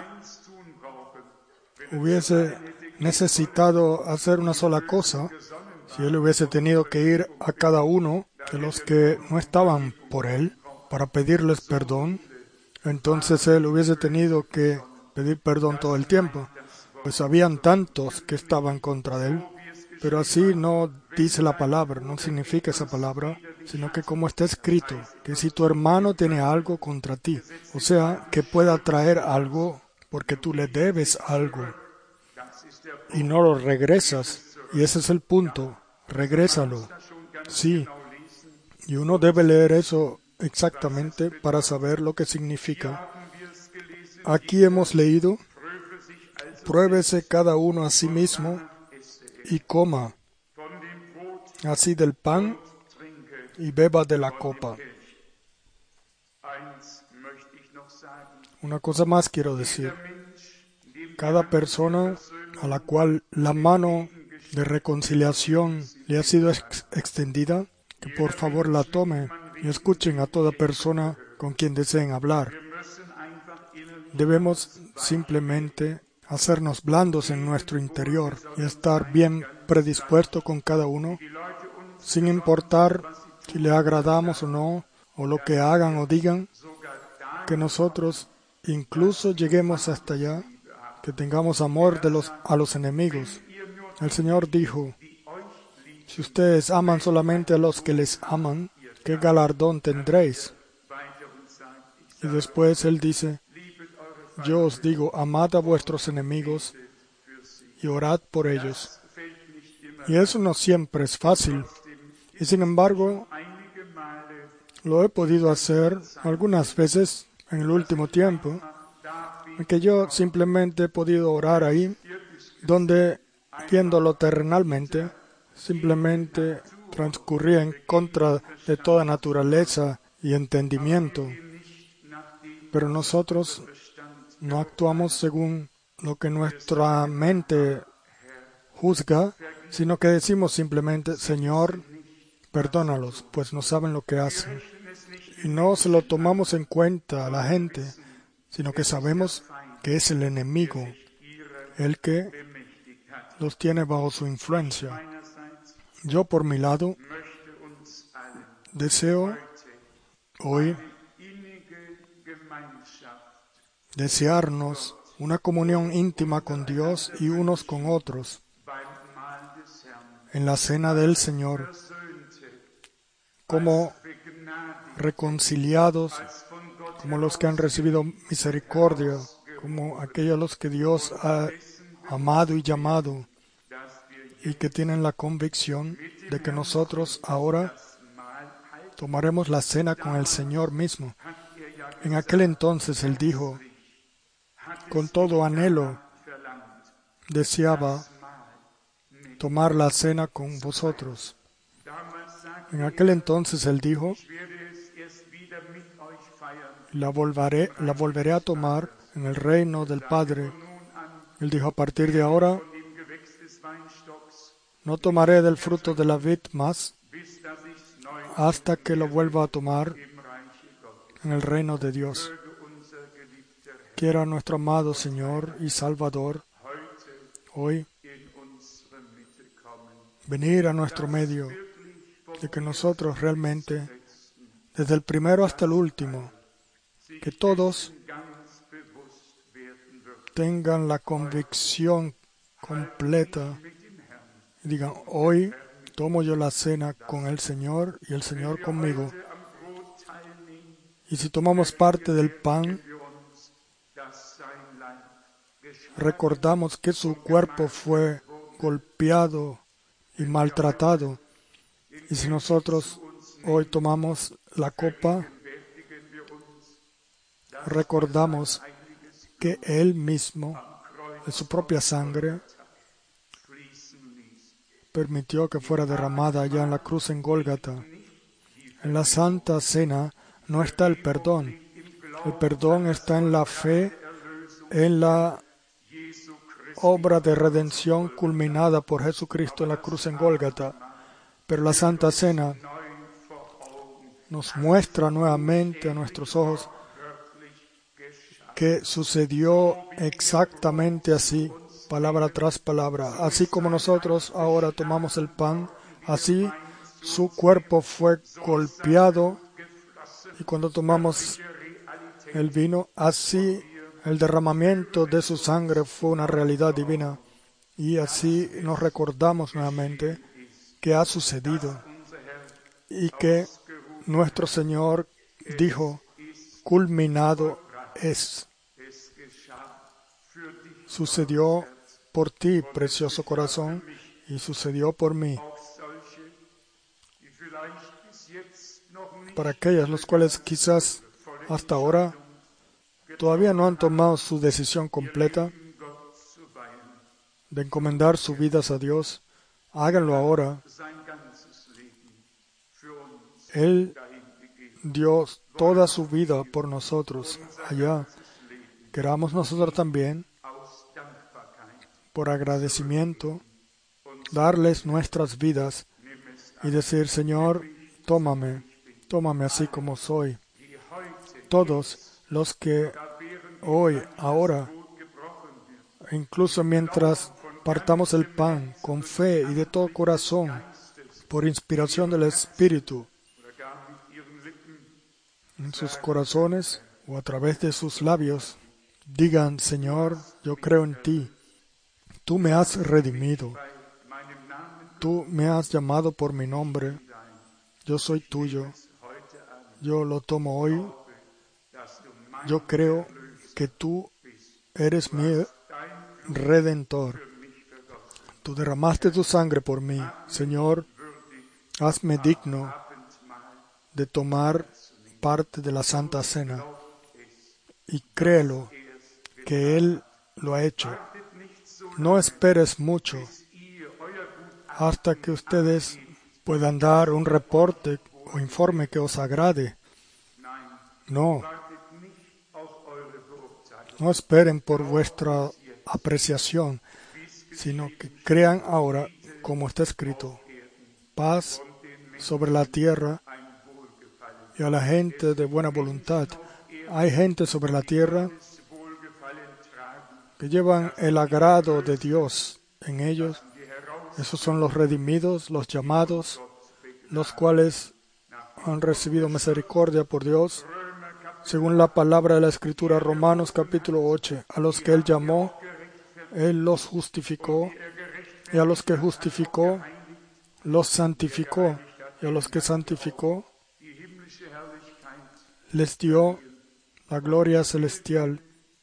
[SPEAKER 1] hubiese necesitado hacer una sola cosa, si Él hubiese tenido que ir a cada uno de los que no estaban por Él para pedirles perdón, entonces Él hubiese tenido que pedir perdón todo el tiempo, pues habían tantos que estaban contra Él. Pero así no dice la palabra, no significa esa palabra, sino que como está escrito, que si tu hermano tiene algo contra ti, o sea, que pueda traer algo porque tú le debes algo y no lo regresas, y ese es el punto, regrésalo. Sí, y uno debe leer eso exactamente para saber lo que significa. Aquí hemos leído, pruébese cada uno a sí mismo y coma así del pan y beba de la copa. Una cosa más quiero decir. Cada persona a la cual la mano de reconciliación le ha sido extendida, que por favor la tome y escuchen a toda persona con quien deseen hablar. Debemos simplemente hacernos blandos en nuestro interior y estar bien predispuestos con cada uno, sin importar si le agradamos o no, o lo que hagan o digan, que nosotros incluso lleguemos hasta allá, que tengamos amor a los enemigos. El Señor dijo, si ustedes aman solamente a los que les aman, ¿qué galardón tendréis? Y después Él dice, yo os digo, amad a vuestros enemigos y orad por ellos. Y eso no siempre es fácil. Y sin embargo, lo he podido hacer algunas veces en el último tiempo, en que yo simplemente he podido orar ahí, donde, viéndolo terrenalmente, simplemente transcurría en contra de toda naturaleza y entendimiento. Pero nosotros no actuamos según lo que nuestra mente juzga, sino que decimos simplemente, Señor, perdónalos, pues no saben lo que hacen. Y no se lo tomamos en cuenta a la gente, sino que sabemos que es el enemigo el que los tiene bajo su influencia. Yo, por mi lado, deseo hoy desearnos una comunión íntima con Dios y unos con otros en la cena del Señor, como reconciliados, como los que han recibido misericordia, como aquellos a los que Dios ha amado y llamado, y que tienen la convicción de que nosotros ahora tomaremos la cena con el Señor mismo. En aquel entonces Él dijo, con todo anhelo deseaba tomar la cena con vosotros. En aquel entonces Él dijo, la volveré a tomar en el reino del Padre. Él dijo, a partir de ahora no tomaré del fruto de la vid más hasta que lo vuelva a tomar en el reino de Dios. Quiera nuestro amado Señor y Salvador hoy venir a nuestro medio, de que nosotros realmente, desde el primero hasta el último, que todos tengan la convicción completa y digan, hoy tomo yo la cena con el Señor y el Señor conmigo. Y si tomamos parte del pan, recordamos que su cuerpo fue golpeado y maltratado. Y si nosotros hoy tomamos la copa, recordamos que Él mismo, de su propia sangre, permitió que fuera derramada allá en la cruz en Gólgata. En la Santa Cena no está el perdón. El perdón está en la fe, en la obra de redención culminada por Jesucristo en la cruz en Gólgata. Pero la Santa Cena nos muestra nuevamente a nuestros ojos que sucedió exactamente así, palabra tras palabra. Así como nosotros ahora tomamos el pan, así su cuerpo fue golpeado, y cuando tomamos el vino, así el derramamiento de su sangre fue una realidad divina. Y así nos recordamos nuevamente que ha sucedido y que nuestro Señor dijo, culminado es. Sucedió por ti, precioso corazón, y sucedió por mí. Para aquellos los cuales quizás hasta ahora todavía no han tomado su decisión completa de encomendar sus vidas a Dios, háganlo ahora. Él dio toda su vida por nosotros allá. Queramos nosotros también, por agradecimiento, darles nuestras vidas y decir, Señor, tómame así como soy. Todos los que hoy, ahora, incluso mientras partamos el pan con fe y de todo corazón, por inspiración del Espíritu, en sus corazones o a través de sus labios, digan, Señor, yo creo en ti. Tú me has redimido. Tú me has llamado por mi nombre. Yo soy tuyo. Yo lo tomo hoy. Yo creo que tú eres mi Redentor. Tú derramaste tu sangre por mí. Señor, hazme digno de tomar parte de la Santa Cena. Y créelo que Él lo ha hecho. No esperes mucho hasta que ustedes puedan dar un reporte o informe que os agrade. No esperen por vuestra apreciación, sino que crean ahora como está escrito, paz sobre la tierra y a la gente de buena voluntad. Hay gente sobre la tierra que llevan el agrado de Dios en ellos. Esos son los redimidos, los llamados, los cuales han recibido misericordia por Dios. según la palabra de la Escritura, Romanos capítulo 8, a los que Él llamó, Él los justificó, y a los que justificó, los santificó, y a los que santificó, les dio la gloria celestial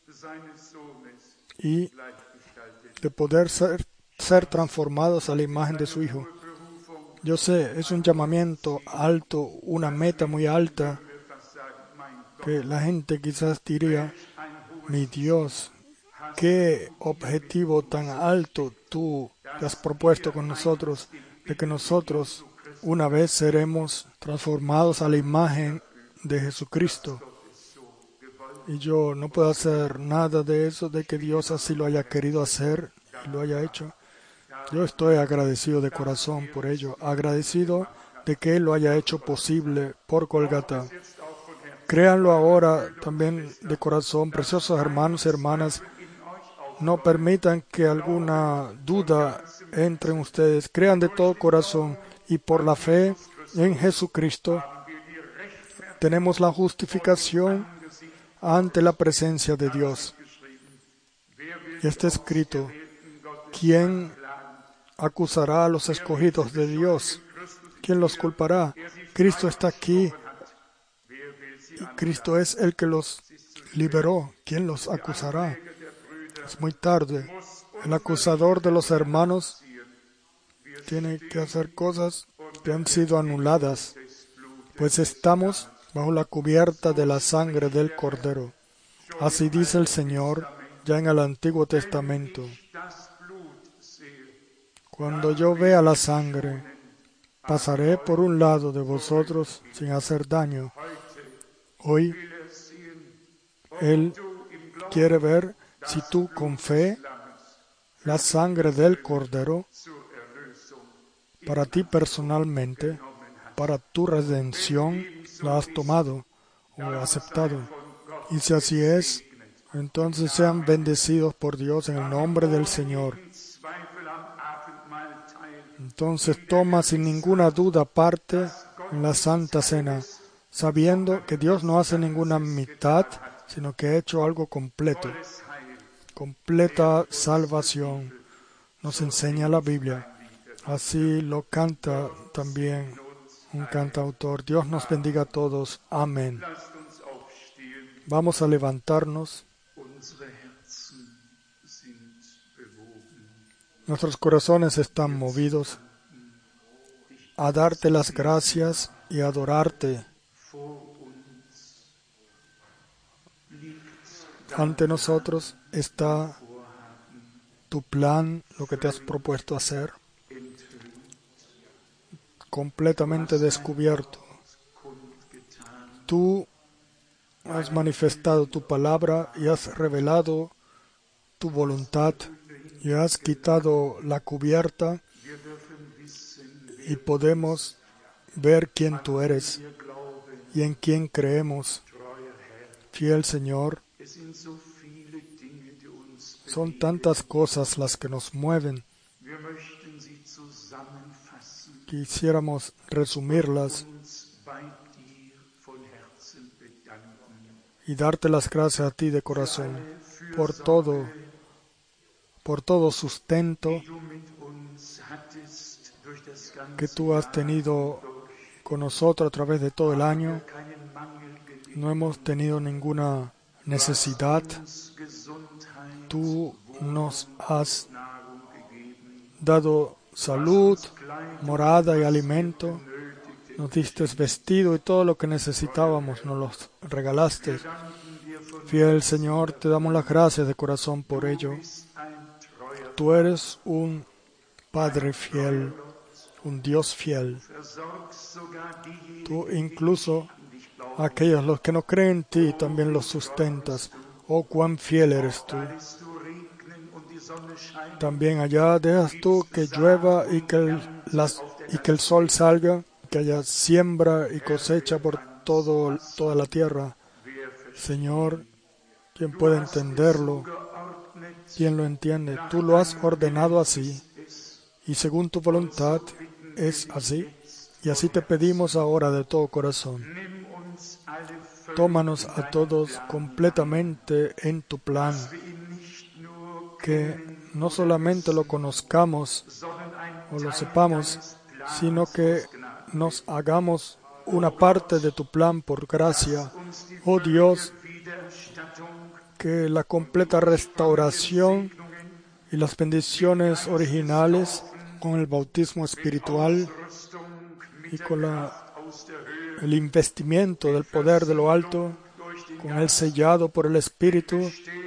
[SPEAKER 1] y de poder ser transformados a la imagen de su Hijo. Yo sé, es un llamamiento alto, una meta muy alta, que la gente quizás diría, mi Dios, qué objetivo tan alto tú te has propuesto con nosotros, de que nosotros una vez seremos transformados a la imagen de Jesucristo. Y yo no puedo hacer nada de eso, de que Dios así lo haya querido hacer y lo haya hecho. Yo estoy agradecido de corazón por ello, agradecido de que Él lo haya hecho posible por Golgata. Créanlo ahora también de corazón, preciosos hermanos y hermanas. No permitan que alguna duda entre en ustedes. Crean de todo corazón y por la fe en Jesucristo tenemos la justificación ante la presencia de Dios. Y está escrito, ¿quién acusará a los escogidos de Dios? ¿Quién los culpará? Cristo está aquí y Cristo es el que los liberó. ¿Quién los acusará? Es muy tarde. El acusador de los hermanos tiene que hacer cosas que han sido anuladas, pues estamos bajo la cubierta de la sangre del Cordero. Así dice el Señor ya en el Antiguo Testamento. Cuando yo vea la sangre, pasaré por un lado de vosotros sin hacer daño. Hoy Él quiere ver si tú con fe la sangre del Cordero para ti personalmente, para tu redención, la has tomado o aceptado. Y si así es, entonces sean bendecidos por Dios en el nombre del Señor. Entonces toma sin ninguna duda parte en la Santa Cena, sabiendo que Dios no hace ninguna mitad, sino que ha hecho algo completo. Completa salvación, nos enseña la Biblia. Así lo canta también un cantautor. Dios nos bendiga a todos. Amén. Vamos a levantarnos. Nuestros corazones están movidos a darte las gracias y a adorarte. Ante nosotros está tu plan, lo que te has propuesto hacer, completamente descubierto. Tú has manifestado tu palabra y has revelado tu voluntad y has quitado la cubierta y podemos ver quién tú eres y en quién creemos. Fiel Señor, son tantas cosas las que nos mueven. Quisiéramos resumirlas y darte las gracias a ti de corazón por todo sustento que tú has tenido con nosotros a través de todo el año. No hemos tenido ninguna necesidad. Tú nos has dado salud, morada y alimento. Nos diste vestido y todo lo que necesitábamos nos los regalaste. Fiel Señor, te damos las gracias de corazón por ello. Tú eres un Padre fiel, un Dios fiel. Tú incluso a aquellos los que no creen en ti también los sustentas. Oh, cuán fiel eres tú. También allá dejas tú que llueva y que el sol salga, que haya siembra y cosecha por toda la tierra. Señor, ¿quién puede entenderlo? ¿Quién lo entiende? Tú lo has ordenado así, y según tu voluntad es así, y así te pedimos ahora de todo corazón. tómanos a todos completamente en tu plan, que no solamente lo conozcamos o lo sepamos, sino que nos hagamos una parte de tu plan por gracia. Oh Dios, que la completa restauración y las bendiciones originales con el bautismo espiritual y con el investimiento del poder de lo alto, con el sellado por el Espíritu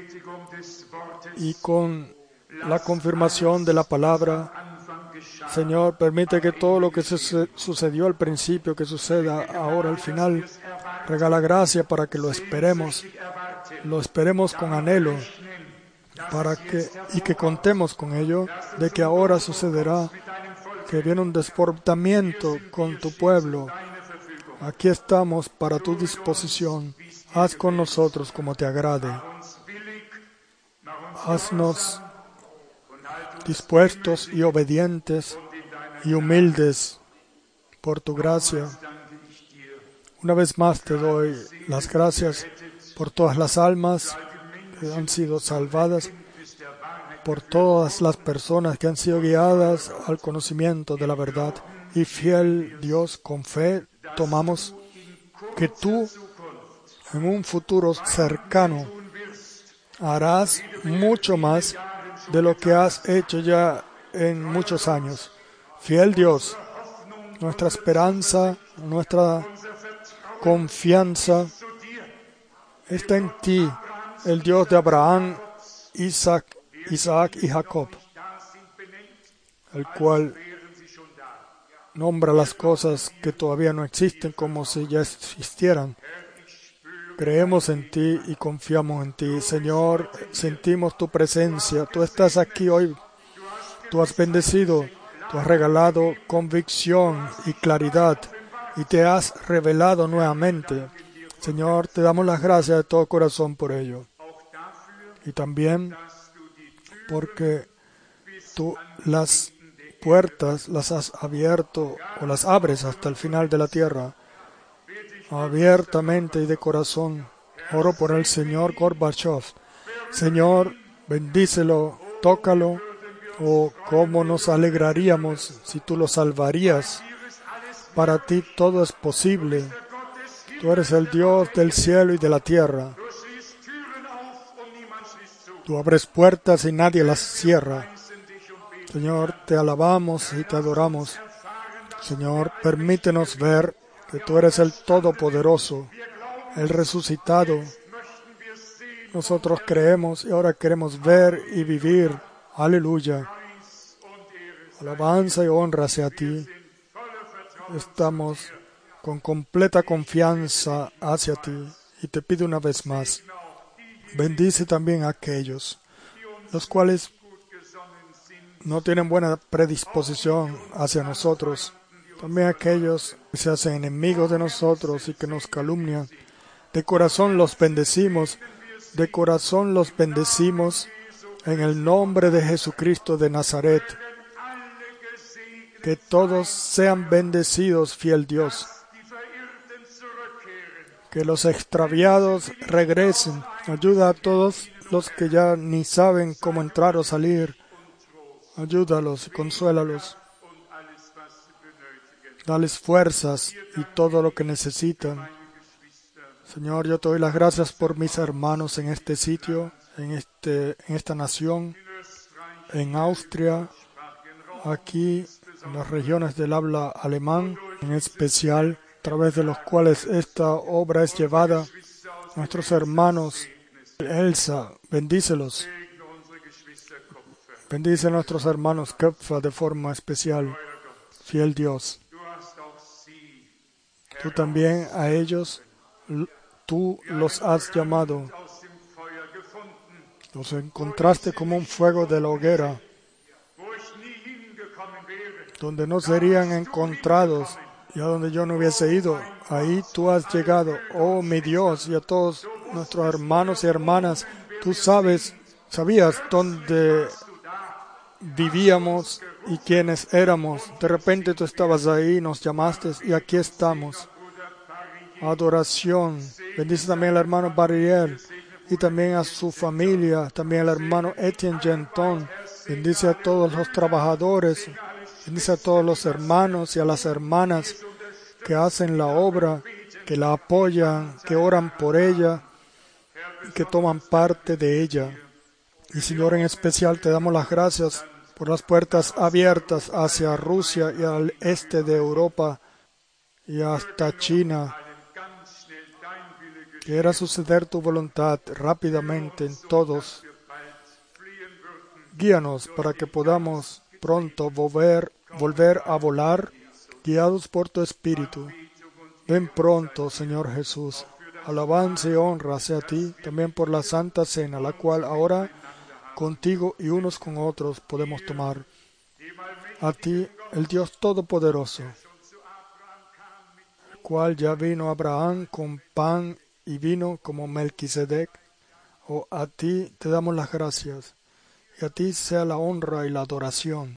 [SPEAKER 1] y con la confirmación de la palabra. Señor, permite que todo lo que sucedió al principio, que suceda ahora al final, regala gracia para que lo esperemos con anhelo, y que contemos con ello, de que ahora sucederá, que viene un desbordamiento con tu pueblo. Aquí estamos para tu disposición. Haz con nosotros como te agrade. Haznos dispuestos y obedientes y humildes por tu gracia. Una vez más te doy las gracias por todas las almas que han sido salvadas, por todas las personas que han sido guiadas al conocimiento de la verdad. Y fiel Dios, con fe tomamos que tú en un futuro cercano harás mucho más de lo que has hecho ya en muchos años. Fiel Dios, nuestra esperanza, nuestra confianza está en ti, el Dios de Abraham, Isaac y Jacob, el cual nombra las cosas que todavía no existen como si ya existieran. Creemos en ti y confiamos en ti. Señor, sentimos tu presencia. Tú estás aquí hoy. Tú has bendecido, tú has regalado convicción y claridad y te has revelado nuevamente. Señor, te damos las gracias de todo corazón por ello. Y también porque tú las puertas las has abierto o las abres hasta el final de la tierra, abiertamente y de corazón. Oro por el señor Gorbachev. Señor, bendícelo, tócalo. Oh, cómo nos alegraríamos si tú lo salvarías. Para ti todo es posible. Tú eres el Dios del cielo y de la tierra. Tú abres puertas y nadie las cierra. Señor, te alabamos y te adoramos. Señor, permítenos ver que tú eres el Todopoderoso, el resucitado. Nosotros creemos y ahora queremos ver y vivir. Aleluya. Alabanza y honra hacia ti. Estamos con completa confianza hacia ti y te pido una vez más, bendice también a aquellos los cuales no tienen buena predisposición hacia nosotros, también aquellos que se hacen enemigos de nosotros y que nos calumnian. De corazón los bendecimos, en el nombre de Jesucristo de Nazaret. Que todos sean bendecidos, fiel Dios. Que los extraviados regresen. Ayuda a todos los que ya ni saben cómo entrar o salir. Ayúdalos y consuélalos. Dales fuerzas y todo lo que necesitan. Señor, yo te doy las gracias por mis hermanos en este sitio, en esta nación, en Austria, aquí en las regiones del habla alemán, en especial, a través de los cuales esta obra es llevada. Nuestros hermanos, Elsa, bendícelos. Bendice a nuestros hermanos Köpfer de forma especial. Fiel Dios. Tú también a ellos, tú los has llamado. Los encontraste como un fuego de la hoguera, donde no serían encontrados y a donde yo no hubiese ido. Ahí tú has llegado, oh mi Dios, y a todos nuestros hermanos y hermanas. Tú sabías dónde vivíamos y quiénes éramos. De repente tú estabas ahí, nos llamaste y aquí estamos. adoración. Bendice también al hermano Barrier y también a su familia, también al hermano Etienne Genton. Bendice a todos los trabajadores, bendice a todos los hermanos y a las hermanas que hacen la obra, que la apoyan, que oran por ella y que toman parte de ella. Y Señor, en especial te damos las gracias por las puertas abiertas hacia Rusia y al este de Europa y hasta China. Quiera suceder tu voluntad rápidamente en todos. Guíanos para que podamos pronto volver a volar, guiados por tu Espíritu. Ven pronto, Señor Jesús. Alabanza y honra sea a ti, también por la Santa Cena, la cual ahora contigo y unos con otros podemos tomar. A ti, el Dios Todopoderoso, el cual ya vino Abraham con pan y vino como Melquisedec. A ti te damos las gracias, y a ti sea la honra y la adoración.